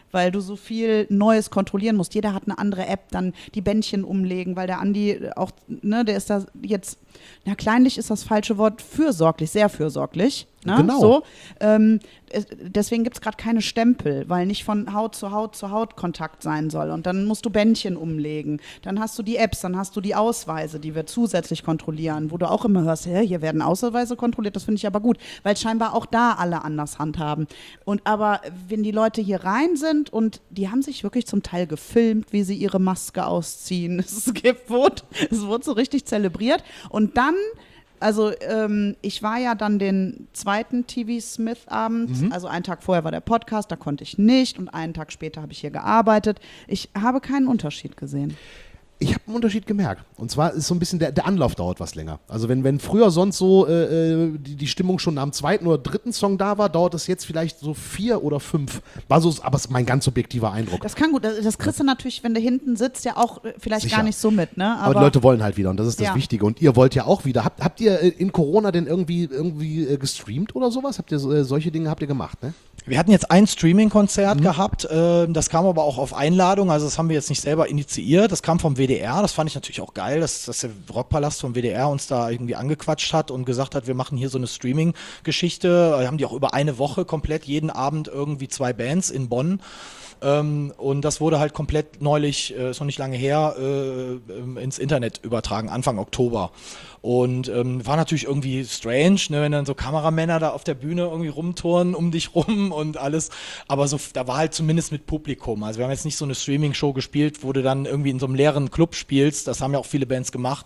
weil du so viel Neues kontrollieren musst. Jeder hat eine andere App, dann die Bändchen umlegen, weil der Andi auch, ne, der ist da jetzt, na, kleinlich ist das falsche Wort, fürsorglich, sehr fürsorglich. Ne? Genau. So, ähm, es, deswegen gibt es gerade keine Stempel, weil nicht von Haut zu Haut zu Haut Kontakt sein soll. Und dann musst du Bändchen umlegen. Dann hast du die Apps, dann hast du die Ausweise, die wir zusätzlich kontrollieren, wo du auch immer hörst, hä, hier werden Ausweise kontrolliert, das finde ich aber gut, weil scheinbar auch da alle anders handhaben. Und aber wenn die Leute hier rein sind und die haben sich wirklich zum Teil gefilmt, wie sie ihre Maske ausziehen. Es gibt, wurde, es wurde so richtig zelebriert. Und dann Also ähm, ich war ja dann den zweiten T V Smith-Abend, mhm. also einen Tag vorher war der Podcast, da konnte ich nicht und einen Tag später habe ich hier gearbeitet. Ich habe keinen Unterschied gesehen. Ich habe einen Unterschied gemerkt. Und zwar ist so ein bisschen, der, der Anlauf dauert was länger. Also wenn, wenn früher sonst so äh, die, die Stimmung schon am zweiten oder dritten Song da war, dauert es jetzt vielleicht so vier oder fünf. War so, aber es ist mein ganz subjektiver Eindruck. Das kann gut, das, das kriegst du natürlich, wenn du hinten sitzt, ja auch vielleicht Sicher. gar nicht so mit. Ne? Aber, aber die Leute wollen halt wieder und das ist das ja. Wichtige. Und ihr wollt ja auch wieder. Habt, habt ihr in Corona denn irgendwie, irgendwie äh, gestreamt oder sowas? Habt ihr äh, solche Dinge habt ihr gemacht, ne? Wir hatten jetzt ein Streaming-Konzert mhm. gehabt, äh, das kam aber auch auf Einladung, also das haben wir jetzt nicht selber initiiert, das kam vom W D R, das fand ich natürlich auch geil, dass, dass der Rockpalast vom W D R uns da irgendwie angequatscht hat und gesagt hat, wir machen hier so eine Streaming-Geschichte, wir haben die auch über eine Woche komplett, jeden Abend irgendwie zwei Bands in Bonn. Ähm, und das wurde halt komplett neulich, äh, ist noch nicht lange her, äh, ins Internet übertragen, Anfang Oktober. Und ähm, war natürlich irgendwie strange, ne, wenn dann so Kameramänner da auf der Bühne irgendwie rumturnen um dich rum und alles. Aber so, da war halt zumindest mit Publikum. Also wir haben jetzt nicht so eine Streaming-Show gespielt, wo du dann irgendwie in so einem leeren Club spielst. Das haben ja auch viele Bands gemacht.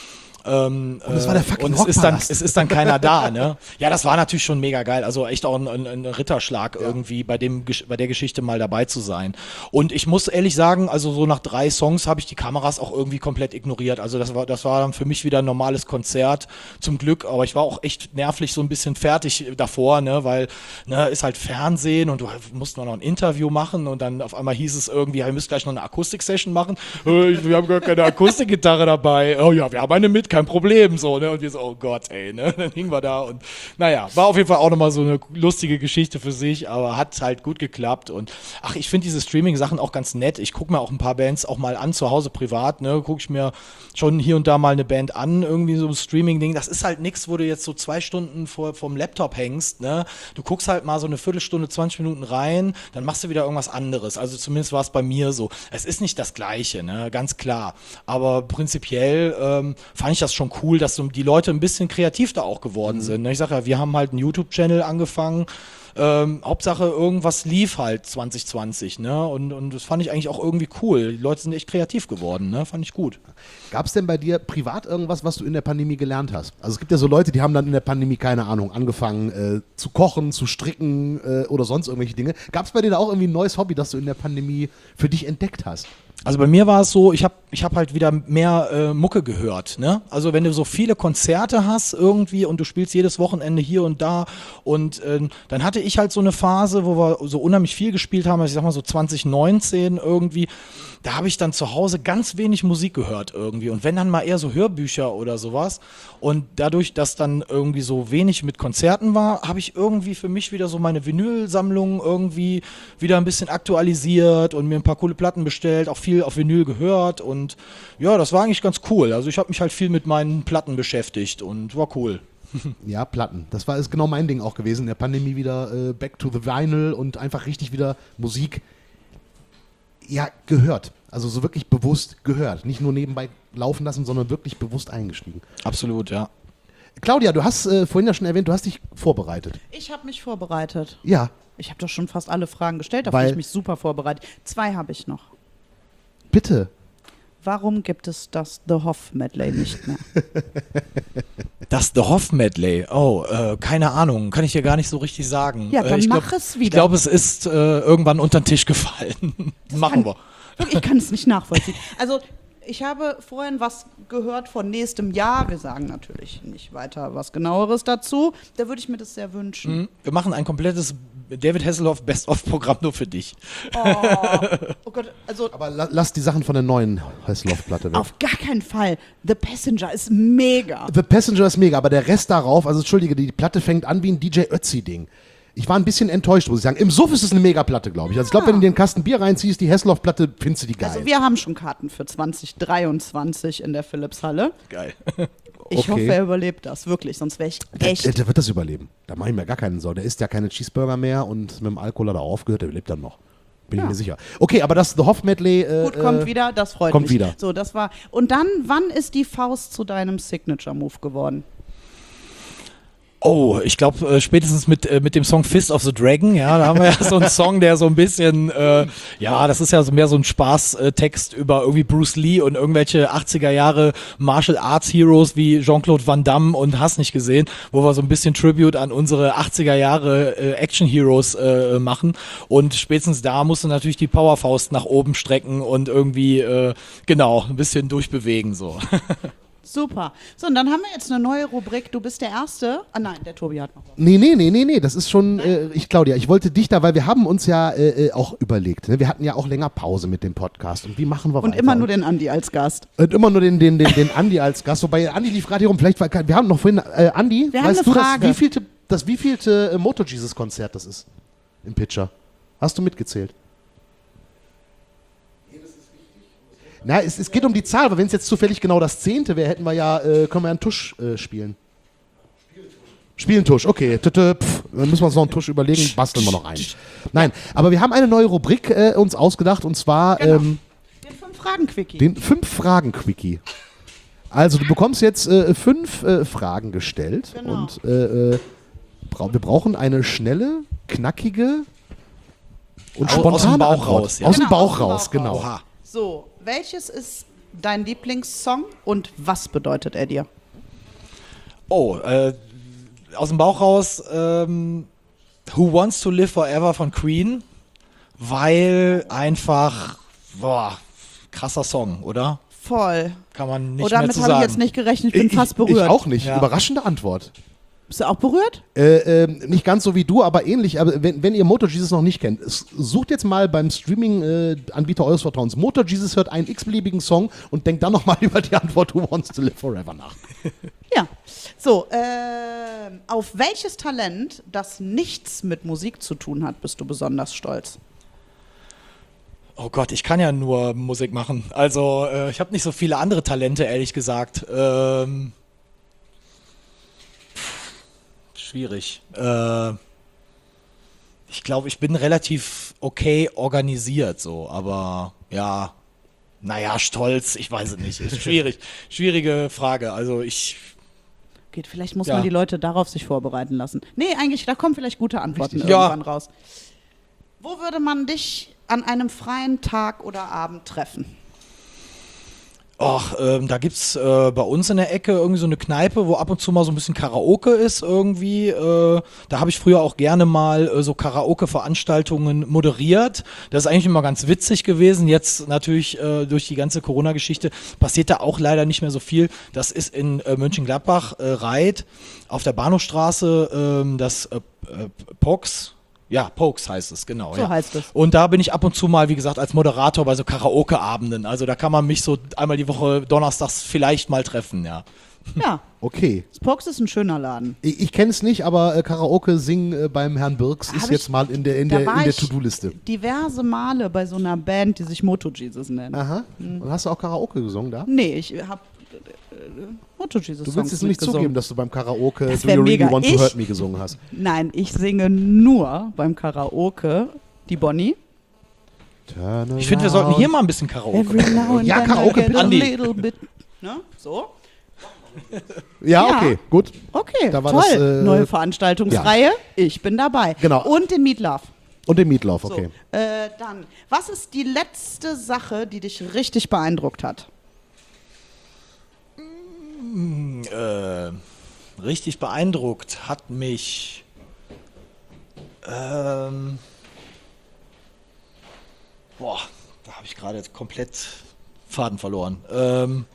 Ähm, und es war der fucking und es ist, dann, es ist dann keiner da, ne? Ja, das war natürlich schon mega geil. Also echt auch ein, ein, ein Ritterschlag ja. irgendwie bei dem bei der Geschichte mal dabei zu sein. Und ich muss ehrlich sagen, also so nach drei Songs habe ich die Kameras auch irgendwie komplett ignoriert. Also das war das war dann für mich wieder ein normales Konzert, zum Glück. Aber ich war auch echt nervlich so ein bisschen fertig davor, ne? Weil ne, ist halt Fernsehen und du musst noch ein Interview machen und dann auf einmal hieß es irgendwie, ja, wir müssen gleich noch eine Akustik-Session machen. Wir haben gar keine Akustikgitarre dabei. Oh ja, wir haben eine mit. Kein Problem, so, ne? Und wir so, oh Gott, ey, ne? Dann hingen wir da und naja, war auf jeden Fall auch nochmal so eine lustige Geschichte für sich, aber hat halt gut geklappt und ach, ich finde diese Streaming-Sachen auch ganz nett. Ich gucke mir auch ein paar Bands auch mal an, zu Hause privat, ne? Gucke ich mir schon hier und da mal eine Band an, irgendwie so ein Streaming-Ding. Das ist halt nichts, wo du jetzt so zwei Stunden vor vom Laptop hängst, ne? Du guckst halt mal so eine Viertelstunde, zwanzig Minuten rein, dann machst du wieder irgendwas anderes. Also zumindest war es bei mir so. Es ist nicht das Gleiche, ne? Ganz klar. Aber prinzipiell ähm, fand ich das schon cool, dass so die Leute ein bisschen kreativ da auch geworden mhm. sind. Ne? Ich sage ja, wir haben halt einen YouTube-Channel angefangen. Ähm, Hauptsache irgendwas lief halt zwanzig zwanzig, ne? Und, und das fand ich eigentlich auch irgendwie cool. Die Leute sind echt kreativ geworden, ne? Fand ich gut. Gab es denn bei dir privat irgendwas, was du in der Pandemie gelernt hast? Also es gibt ja so Leute, die haben dann in der Pandemie, keine Ahnung, angefangen äh, zu kochen, zu stricken äh, oder sonst irgendwelche Dinge. Gab es bei dir da auch irgendwie ein neues Hobby, das du in der Pandemie für dich entdeckt hast? Also bei mir war es so, ich habe ich hab halt wieder mehr äh, Mucke gehört, ne? Also wenn du so viele Konzerte hast irgendwie und du spielst jedes Wochenende hier und da und äh, dann hatte ich halt so eine Phase, wo wir so unheimlich viel gespielt haben, also ich sag mal so zwanzig neunzehn irgendwie, da habe ich dann zu Hause ganz wenig Musik gehört irgendwie und wenn dann mal eher so Hörbücher oder sowas und dadurch, dass dann irgendwie so wenig mit Konzerten war, habe ich irgendwie für mich wieder so meine Vinylsammlung irgendwie wieder ein bisschen aktualisiert und mir ein paar coole Platten bestellt, auch viel auf Vinyl gehört und ja, das war eigentlich ganz cool. Also ich habe mich halt viel mit meinen Platten beschäftigt und war cool. Ja, Platten. Das war ist genau mein Ding auch gewesen. In der Pandemie wieder äh, back to the vinyl und einfach richtig wieder Musik ja, gehört. Also so wirklich bewusst gehört. Nicht nur nebenbei laufen lassen, sondern wirklich bewusst eingestiegen. Absolut, ja. Claudia, du hast äh, vorhin ja schon erwähnt, du hast dich vorbereitet. Ich habe mich vorbereitet. Ja. Ich habe doch schon fast alle Fragen gestellt, auf Weil, die ich mich super vorbereitet. Zwei habe ich noch. Bitte. Warum gibt es das The Hoff Medley nicht mehr? Das The Hoff Medley, oh, äh, keine Ahnung, kann ich dir gar nicht so richtig sagen. Ja, dann äh, ich mach glaub, es wieder. Ich glaube, es ist äh, irgendwann unter den Tisch gefallen. Machen kann, wir. Ich kann es nicht nachvollziehen. Also ich habe vorhin was gehört von nächstem Jahr. Wir sagen natürlich nicht weiter was Genaueres dazu. Da würde ich mir das sehr wünschen. Mhm. Wir machen ein komplettes David Hasselhoff Best-of-Programm nur für dich. Oh, oh Gott, also Aber la lass die Sachen von der neuen Hasselhoff-Platte weg. Auf gar keinen Fall. The Passenger ist mega. The Passenger ist mega, aber der Rest darauf, also entschuldige, die Platte fängt an wie ein D J Ötzi-Ding. Ich war ein bisschen enttäuscht, muss ich sagen. Im Suff ist es eine Megaplatte, glaube ich. Also ich glaube, wenn du dir einen Kasten Bier reinziehst, die Hesselhoff-Platte, findest du die geil. Also wir haben schon Karten für zwanzig dreiundzwanzig in der Philips-Halle. Geil. Ich Okay. hoffe, er überlebt das, wirklich, sonst wäre ich der, echt... der, der wird das überleben. Da mache ich mir gar keinen Sorgen. Der isst ja keine Cheeseburger mehr und mit dem Alkohol hat er aufgehört, der lebt dann noch. Bin Ja. ich mir sicher. Okay, aber das The Hoff-Medley... Äh, Gut, kommt äh, wieder, das freut kommt mich. wieder. So, das war... Und dann, wann ist die Faust zu deinem Signature-Move geworden? Oh, ich glaube äh, spätestens mit, äh, mit dem Song Fist of the Dragon, ja, da haben wir ja so einen Song, der so ein bisschen, äh, ja, das ist ja so mehr so ein Spaßtext über irgendwie Bruce Lee und irgendwelche achtziger Jahre Martial Arts Heroes wie Jean-Claude Van Damme und hast nicht gesehen, wo wir so ein bisschen Tribute an unsere achtziger Jahre äh, Action Heroes äh, machen und spätestens da musst du natürlich die Powerfaust nach oben strecken und irgendwie, äh, genau, ein bisschen durchbewegen so. Super. So, und dann haben wir jetzt eine neue Rubrik. Du bist der Erste. Ah nein, der Tobi hat noch was. Nee, nee, nee, nee, nee, das ist schon, äh, ich, Claudia, ich wollte dich da, weil wir haben uns ja äh, äh, auch überlegt, ne? Wir hatten ja auch länger Pause mit dem Podcast und wie machen wir Und weiter? immer nur den Andi als Gast. Und immer nur den, den, den, den Andi als Gast, wobei Andi lief gerade hier rum, vielleicht, war, wir haben noch vorhin, äh, Andi, Wir haben weißt eine du, das Frage. wievielte, das wievielte äh, Moto-Jesus-Konzert das ist im Pitcher? Hast du mitgezählt? Na, es, es geht um die Zahl, aber wenn es jetzt zufällig genau das zehnte wäre, hätten wir ja, äh, können wir ja einen Tusch äh, spielen. Spielen Tusch, okay. Tüte, pf, dann müssen wir uns noch einen Tusch überlegen, basteln wir noch einen. Nein, aber wir haben eine neue Rubrik äh, uns ausgedacht und zwar Genau. ähm, Den Fünf-Fragen-Quickie. den Fünf-Fragen-Quickie. Also du bekommst jetzt äh, fünf äh, Fragen gestellt Genau. und äh, äh, bra wir brauchen eine schnelle, knackige und Aus- spontane aus dem Bauch Antwort. raus, ja. Aus dem Genau, Bauch aus dem raus, Bauch genau. raus. Oha. So, welches ist dein Lieblingssong und was bedeutet er dir? Oh, äh, aus dem Bauch raus, ähm, Who Wants to Live Forever von Queen, weil einfach, boah, krasser Song, oder? Voll. Kann man nicht Oh, mehr damit zu habe ich sagen. jetzt nicht gerechnet, ich bin Ich, fast ich berührt. auch nicht. Ja. Überraschende Antwort. Bist du auch berührt? Äh, ähm, nicht ganz so wie du, aber ähnlich. Aber wenn, wenn ihr Motor Jesus noch nicht kennt, es- sucht jetzt mal beim Streaming-Anbieter eures Vertrauens Motor Jesus, hört einen x-beliebigen Song und denkt dann nochmal über die Antwort Who Wants to Live Forever nach. Ja. So, äh, auf welches Talent, das nichts mit Musik zu tun hat, bist du besonders stolz? Oh Gott, ich kann ja nur Musik machen. Also äh, ich habe nicht so viele andere Talente, ehrlich gesagt. Ähm, schwierig. Äh, ich glaube, ich bin relativ okay organisiert so, aber ja, naja, stolz, ich weiß es nicht. Ist schwierig. Schwierige Frage. Also ich, Geht, vielleicht muss Ja. man die Leute darauf sich vorbereiten lassen. Nee, eigentlich, da kommen vielleicht gute Antworten Richtig. irgendwann Ja. raus. Wo würde man dich an einem freien Tag oder Abend treffen? ach, ähm, da gibt's äh, bei uns in der Ecke irgendwie so eine Kneipe, wo ab und zu mal so ein bisschen Karaoke ist irgendwie. Äh, da habe ich früher auch gerne mal äh, so Karaoke-Veranstaltungen moderiert. Das ist eigentlich immer ganz witzig gewesen. Jetzt natürlich äh, durch die ganze Corona-Geschichte passiert da auch leider nicht mehr so viel. Das ist in äh, Mönchengladbach, äh, Reit, auf der Bahnhofstraße, ähm, das äh, äh, Pox. Ja, Pokes heißt es, genau. So ja. heißt es. Und da bin ich ab und zu mal, wie gesagt, als Moderator bei so Karaoke-Abenden. Also da kann man mich so einmal die Woche donnerstags vielleicht mal treffen, ja. Ja, Okay. Spox ist ein schöner Laden. Ich, ich kenne es nicht, aber äh, Karaoke singen äh, beim Herrn Birks ist Hab jetzt ich- mal in der, in da der, war in der ich To-Do-Liste. diverse Male bei so einer Band, die sich Moto Jesus nennt. Aha. Und hast du auch Karaoke gesungen da? Nee, ich habe äh, Moto Jesus Du willst jetzt nicht zugeben, dass du beim Karaoke Das Do wär You Really mega. Want to Ich- Hurt Me gesungen hast. Nein, ich singe nur beim Karaoke die Bonnie. Turn Ich finde, wir sollten hier mal ein bisschen Karaoke Every machen. now and Ja, then Karaoke, I get a Andi. little bit. Ne? So? Ja, Ja. okay, gut. Okay, Da war toll. das, äh, Neue Veranstaltungsreihe. Ich bin dabei. Genau. Und den Meatloaf. Und den Meatloaf, okay. So, äh, dann, was ist die letzte Sache, die dich richtig beeindruckt hat? Äh, richtig beeindruckt hat mich ähm, boah, da habe ich gerade jetzt komplett Faden verloren. Ähm,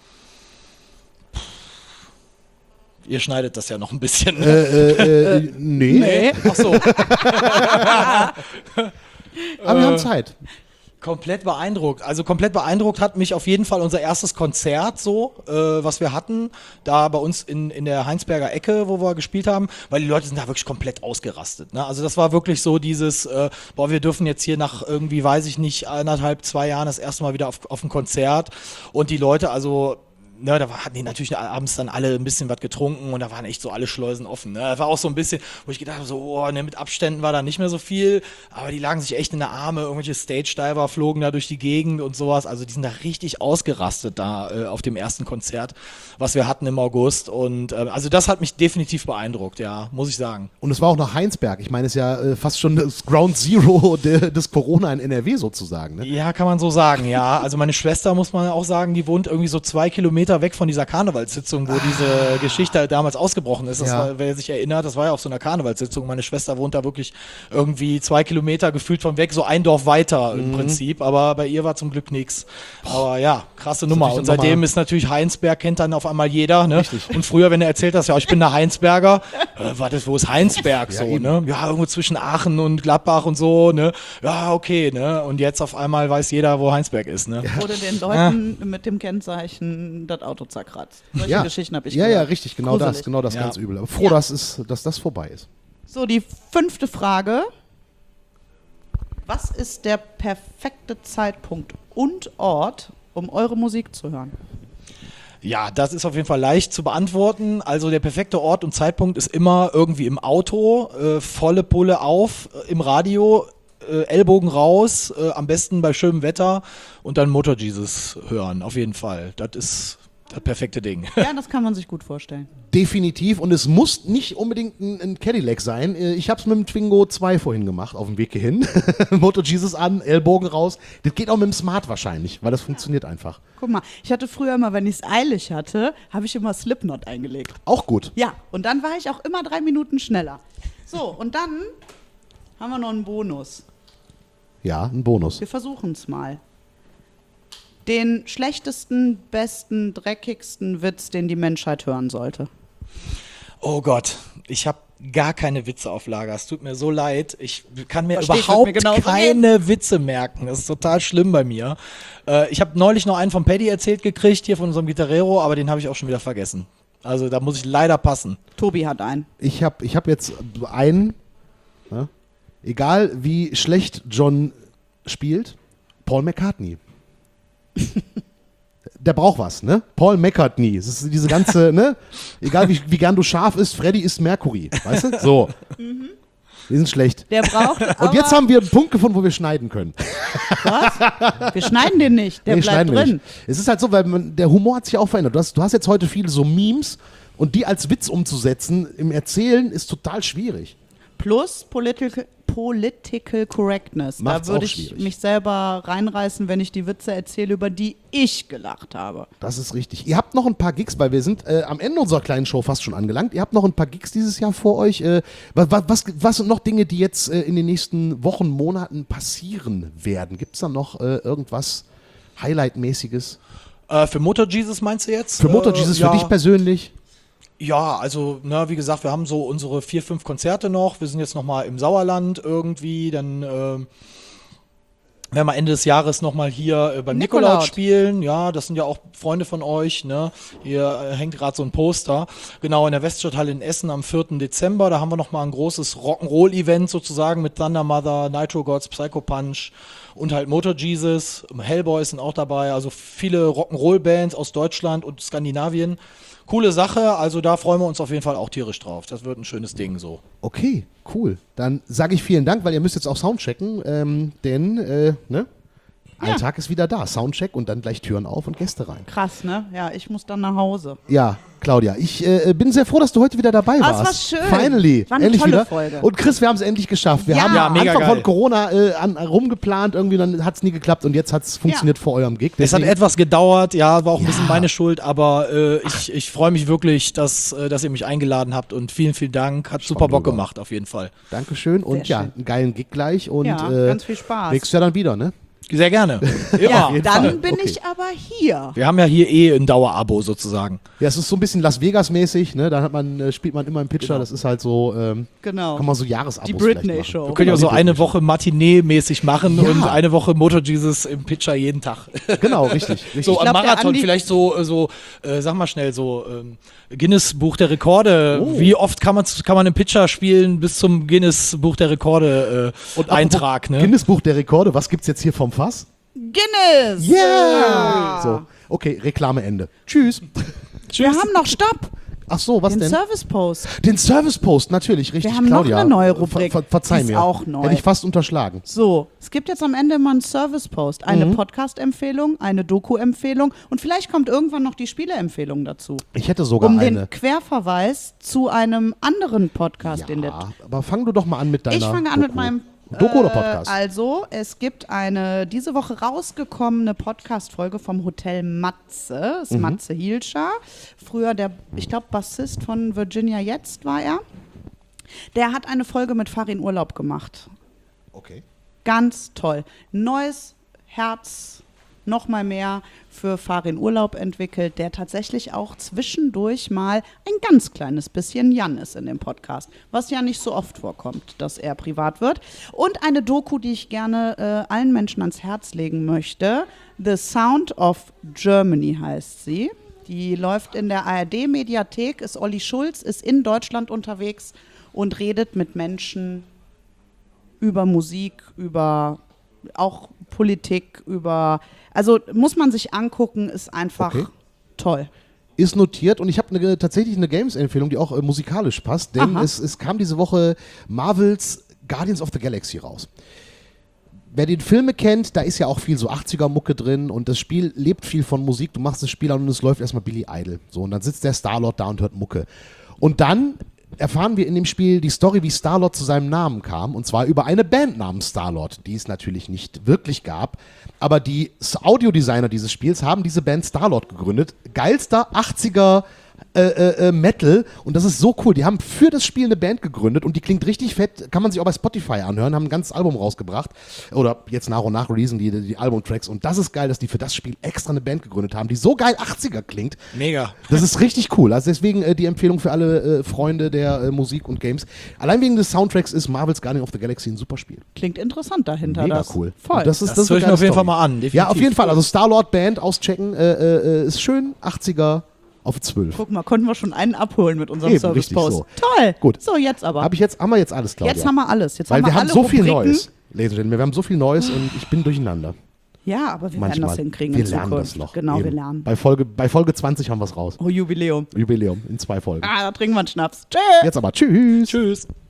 ihr schneidet das ja noch ein bisschen. Ne? Äh, äh, äh, nee, Ach so. aber wir haben Zeit. Komplett beeindruckt. Also komplett beeindruckt hat mich auf jeden Fall unser erstes Konzert so, äh, was wir hatten, da bei uns in, in der Heinsberger Ecke, wo wir gespielt haben, weil die Leute sind da wirklich komplett ausgerastet. Ne? Also das war wirklich so dieses, äh, boah, wir dürfen jetzt hier nach irgendwie, weiß ich nicht, eineinhalb, zwei Jahren das erste Mal wieder auf, auf ein Konzert und die Leute, also Ne, da hatten die natürlich abends dann alle ein bisschen was getrunken und da waren echt so alle Schleusen offen. Ne? Da war auch so ein bisschen, wo ich gedacht habe, so, oh, ne, mit Abständen war da nicht mehr so viel, aber die lagen sich echt in der Arme, irgendwelche Stage-Diver flogen da durch die Gegend und sowas. Also die sind da richtig ausgerastet da äh, auf dem ersten Konzert, was wir hatten im August. Und äh, also das hat mich definitiv beeindruckt, ja, muss ich sagen. Und es war auch noch Heinsberg. Ich meine, es ist ja äh, fast schon das Ground Zero de, des Corona in N R W sozusagen. Ne? Ja, kann man so sagen, ja. Also meine Schwester, muss man auch sagen, die wohnt irgendwie so zwei Kilometer weg von dieser Karnevalssitzung, wo diese Geschichte damals ausgebrochen ist. Das Ja. war, wer sich erinnert, das war ja auf so einer Karnevalssitzung. Meine Schwester wohnt da wirklich irgendwie zwei Kilometer gefühlt von weg, so ein Dorf weiter im Prinzip. Aber bei ihr war zum Glück nichts. Aber ja, krasse Nummer. natürlich Und dann seitdem nochmal- ist natürlich Heinsberg, kennt dann auf einmal jeder. Ne? Richtig. Und früher, wenn er erzählt hat, ja, ich bin der Heinsberger, äh, warte, wo ist Heinsberg so, eben. ne? Ja, irgendwo zwischen Aachen und Gladbach und so, ne? Ja, okay, ne? Und jetzt auf einmal weiß jeder, wo Heinsberg ist, ne? Wurde den Leuten mit dem Kennzeichen das Auto zerkratzt. Solche Ja. Geschichten habe ich ja, gehört. ja, richtig, genau das, Gruselig. genau das Ja. ganz übel. Aber froh, Ja. dass, es, dass das vorbei ist. So, die fünfte Frage. Was ist der perfekte Zeitpunkt und Ort, um eure Musik zu hören? Ja, das ist auf jeden Fall leicht zu beantworten. Also der perfekte Ort und Zeitpunkt ist immer irgendwie im Auto, äh, volle Pulle auf, äh, im Radio, äh, Ellbogen raus, äh, am besten bei schönem Wetter und dann Motor Jesus hören, auf jeden Fall. Das ist das perfekte Ding. Ja, das kann man sich gut vorstellen. Definitiv. Und es muss nicht unbedingt ein, ein Cadillac sein. Äh, Ich habe es mit dem Twingo zwei vorhin gemacht, auf dem Weg hierhin. Motor Jesus an, Ellbogen raus. Das geht auch mit dem Smart wahrscheinlich, weil das funktioniert einfach. Guck mal, ich hatte früher immer, wenn ich es eilig hatte, habe ich immer Slipknot eingelegt. Auch gut. Ja, und dann war ich auch immer drei Minuten schneller. So, und dann haben wir noch einen Bonus. Ja, ein Bonus. Wir versuchen es mal. Den schlechtesten, besten, dreckigsten Witz, den die Menschheit hören sollte. Oh Gott, ich habe gar keine Witze auf Lager. Es tut mir so leid. Ich kann mir Versteh ich, überhaupt wird mir genauso keine Witze merken. Das ist total schlimm bei mir. Äh, ich habe neulich noch einen von Paddy erzählt gekriegt, hier von unserem Gitarrero, aber den habe ich auch schon wieder vergessen. Also da muss ich leider passen. Tobi hat einen. Ich habe ich hab jetzt einen, ne? Egal wie schlecht John spielt, Paul McCartney. Der braucht was, ne? Paul McCartney. Das ist diese ganze, ne? Egal wie, wie gern du scharf isst, Freddy ist Mercury. Weißt du? So. Die sind schlecht. Der braucht aber, Und jetzt haben wir einen Punkt gefunden, wo wir schneiden können. was? Wir schneiden den nicht, der Nee, bleibt schneiden wir drin. nicht. Es ist halt so, weil man, der Humor hat sich auch verändert. Du hast, du hast jetzt heute viele so Memes und die als Witz umzusetzen im Erzählen ist total schwierig. Plus Political, Political Correctness. Macht's Da würde auch ich schwierig. mich selber reinreißen, wenn ich die Witze erzähle, über die ich gelacht habe. Das ist richtig. Ihr habt noch ein paar Gigs, weil wir sind äh, am Ende unserer kleinen Show fast schon angelangt. Ihr habt noch ein paar Gigs dieses Jahr vor euch. Äh, was, was, was sind noch Dinge, die jetzt äh, in den nächsten Wochen, Monaten passieren werden? Gibt es da noch äh, irgendwas Highlight-mäßiges? Äh, für Motor Jesus meinst du jetzt? Für Motor Äh, Jesus, ja. für dich persönlich? Ja, also, na, wie gesagt, wir haben so unsere vier, fünf Konzerte noch. Wir sind jetzt nochmal im Sauerland irgendwie. Dann ähm, werden wir Ende des Jahres nochmal hier äh, beim Nikolaus. Nikolaus spielen. Ja, das sind ja auch Freunde von euch. Ne? Hier äh, hängt gerade so ein Poster. Genau, in der Weststadthalle in Essen am vierten Dezember. Da haben wir nochmal ein großes Rock'n'Roll-Event sozusagen mit Thunder Mother, Nitro Gods, Psycho Punch und halt Motor Jesus. Hellboys sind auch dabei. Also viele Rock'n'Roll-Bands aus Deutschland und Skandinavien. Coole Sache, also da freuen wir uns auf jeden Fall auch tierisch drauf. Das wird ein schönes Ding so. Okay, cool. Dann sage ich vielen Dank, weil ihr müsst jetzt auch Soundchecken, ähm, denn äh, ne? Ein Ja. Tag ist wieder da. Soundcheck und dann gleich Türen auf und Gäste rein. Krass, ne? Ja, ich muss dann nach Hause. Ja, Claudia, ich äh, bin sehr froh, dass du heute wieder dabei Ah, es warst. war schön. Finally. War eine endlich tolle wieder. Folge. Und Chris, wir haben es endlich geschafft. Wir Ja. haben Ja, am mega Anfang geil. von Corona äh, an, rumgeplant, irgendwie, dann hat es nie geklappt und jetzt hat es funktioniert vor eurem Gig. Es hat Deswegen- etwas gedauert, ja, war auch ein Ja. bisschen meine Schuld, aber äh, ich, ich freue mich wirklich, dass, äh, dass ihr mich eingeladen habt und vielen, vielen Dank. Hat super Bock drüber. gemacht, auf jeden Fall. Dankeschön und Sehr ja, schön. einen geilen Gig gleich und Ja, äh, ganz viel Spaß. nächstes Jahr dann wieder, ne? Sehr gerne. Immer. Ja, jeden dann Fall. bin Okay. ich aber hier. Wir haben ja hier eh ein Dauerabo sozusagen. Ja, es ist so ein bisschen Las Vegas-mäßig, ne? Da hat man, äh, spielt man immer im Pitcher, das ist halt so, ähm, Genau. kann man so Jahresabos Die vielleicht Britney machen. Show. Wir können ja so die eine Britney Woche Matinee-mäßig machen Ja. und eine Woche Motor Jesus im Pitcher jeden Tag. Show. Genau, richtig. richtig. So glaub, am der Marathon, Andi- vielleicht so, äh, so äh, sag mal schnell, so ähm, Guinness Buch der Rekorde. Oh. Wie oft kann man, kann man im Pitcher spielen bis zum Guinness Buch der Rekorde äh, Und Eintrag? apropos Ne? Guinness Buch der Rekorde, was gibt's jetzt hier vom Fass? Guinness! Yeah! So, okay, Reklame Ende. Tschüss. Wir haben noch Stopp. Ach so, was Den denn? Service Post. Den Service Post, natürlich, richtig, Wir haben noch Claudia. eine neue Rubrik. Ver, ver, verzeih Die ist mir. auch neu. Hätte ich fast unterschlagen. So, es gibt jetzt am Ende mal einen Service-Post. Eine Mhm. Podcast-Empfehlung, eine Doku-Empfehlung und vielleicht kommt irgendwann noch die Spiele-Empfehlung dazu. Ich hätte sogar Um eine. den Querverweis zu einem anderen Podcast, den der. Ja, aber fang du doch mal an mit deiner Ich fange an mit Doku. meinem. Doku oder äh, Podcast? Also, es gibt eine diese Woche rausgekommene Podcast-Folge vom Hotel Matze. Das ist Mhm. Matze Hielscher. Früher der, ich glaube, Bassist von Virginia Jetzt war er. Der hat eine Folge mit Farin Urlaub gemacht. Okay. Ganz toll. Neues Herz, noch mal mehr für Farin Urlaub entwickelt, der tatsächlich auch zwischendurch mal ein ganz kleines bisschen Jan ist in dem Podcast, was ja nicht so oft vorkommt, dass er privat wird. Und eine Doku, die ich gerne äh, allen Menschen ans Herz legen möchte, The Sound of Germany heißt sie. Die läuft in der A R D-Mediathek, ist Olli Schulz, ist in Deutschland unterwegs und redet mit Menschen über Musik, über auch Politik, über, also muss man sich angucken, ist einfach Okay. toll. Ist notiert und ich habe eine, tatsächlich eine Games-Empfehlung, die auch äh, musikalisch passt, denn Aha. es, es kam diese Woche Marvels Guardians of the Galaxy raus. Wer den Filme kennt, da ist ja auch viel so achtziger-Mucke drin und das Spiel lebt viel von Musik. Du machst das Spiel an und es läuft erstmal Billy Idol. So, und dann sitzt der Star-Lord da und hört Mucke. Und dann erfahren wir in dem Spiel die Story, wie Star-Lord zu seinem Namen kam. Und zwar über eine Band namens Star-Lord, die es natürlich nicht wirklich gab. Aber die Audiodesigner dieses Spiels haben diese Band Star-Lord gegründet. Geilster achtziger Äh, äh, äh, Metal und das ist so cool. Die haben für das Spiel eine Band gegründet und die klingt richtig fett. Kann man sich auch bei Spotify anhören, haben ein ganzes Album rausgebracht oder jetzt nach und nach releasen die, die Albumtracks und das ist geil, dass die für das Spiel extra eine Band gegründet haben, die so geil achtziger klingt. Mega. Das ist richtig cool. Also deswegen äh, die Empfehlung für alle äh, Freunde der äh, Musik und Games. Allein wegen des Soundtracks ist Marvel's Guardians of the Galaxy ein super Spiel. Klingt interessant dahinter. Mega das. cool. Voll. Und das ist, Das das ist höre eine ich mir auf geile jeden Fall Story. mal an, definitiv. Ja, auf jeden Fall. Also Star-Lord Band auschecken äh, äh, ist schön. achtziger auf zwölf. Guck mal, konnten wir schon einen abholen mit unserem Eben, richtig Service-Post. so. Toll. Gut. So, jetzt aber. Hab ich jetzt, haben wir jetzt alles, Claudia? Jetzt haben wir alles. Jetzt Weil haben wir wir haben alle so viel Rubriken. Neues. Ladies and Gentlemen, wir haben so viel Neues und ich bin durcheinander. Ja, aber wir werden Manchmal. das hinkriegen wir in lernen Zukunft. das noch. Genau, Eben. wir lernen. Bei Folge, bei Folge zwanzig haben wir es raus. Oh, Jubiläum. Jubiläum in zwei Folgen. Ah, da trinken wir einen Schnaps. Tschüss. Jetzt aber tschüss. Tschüss.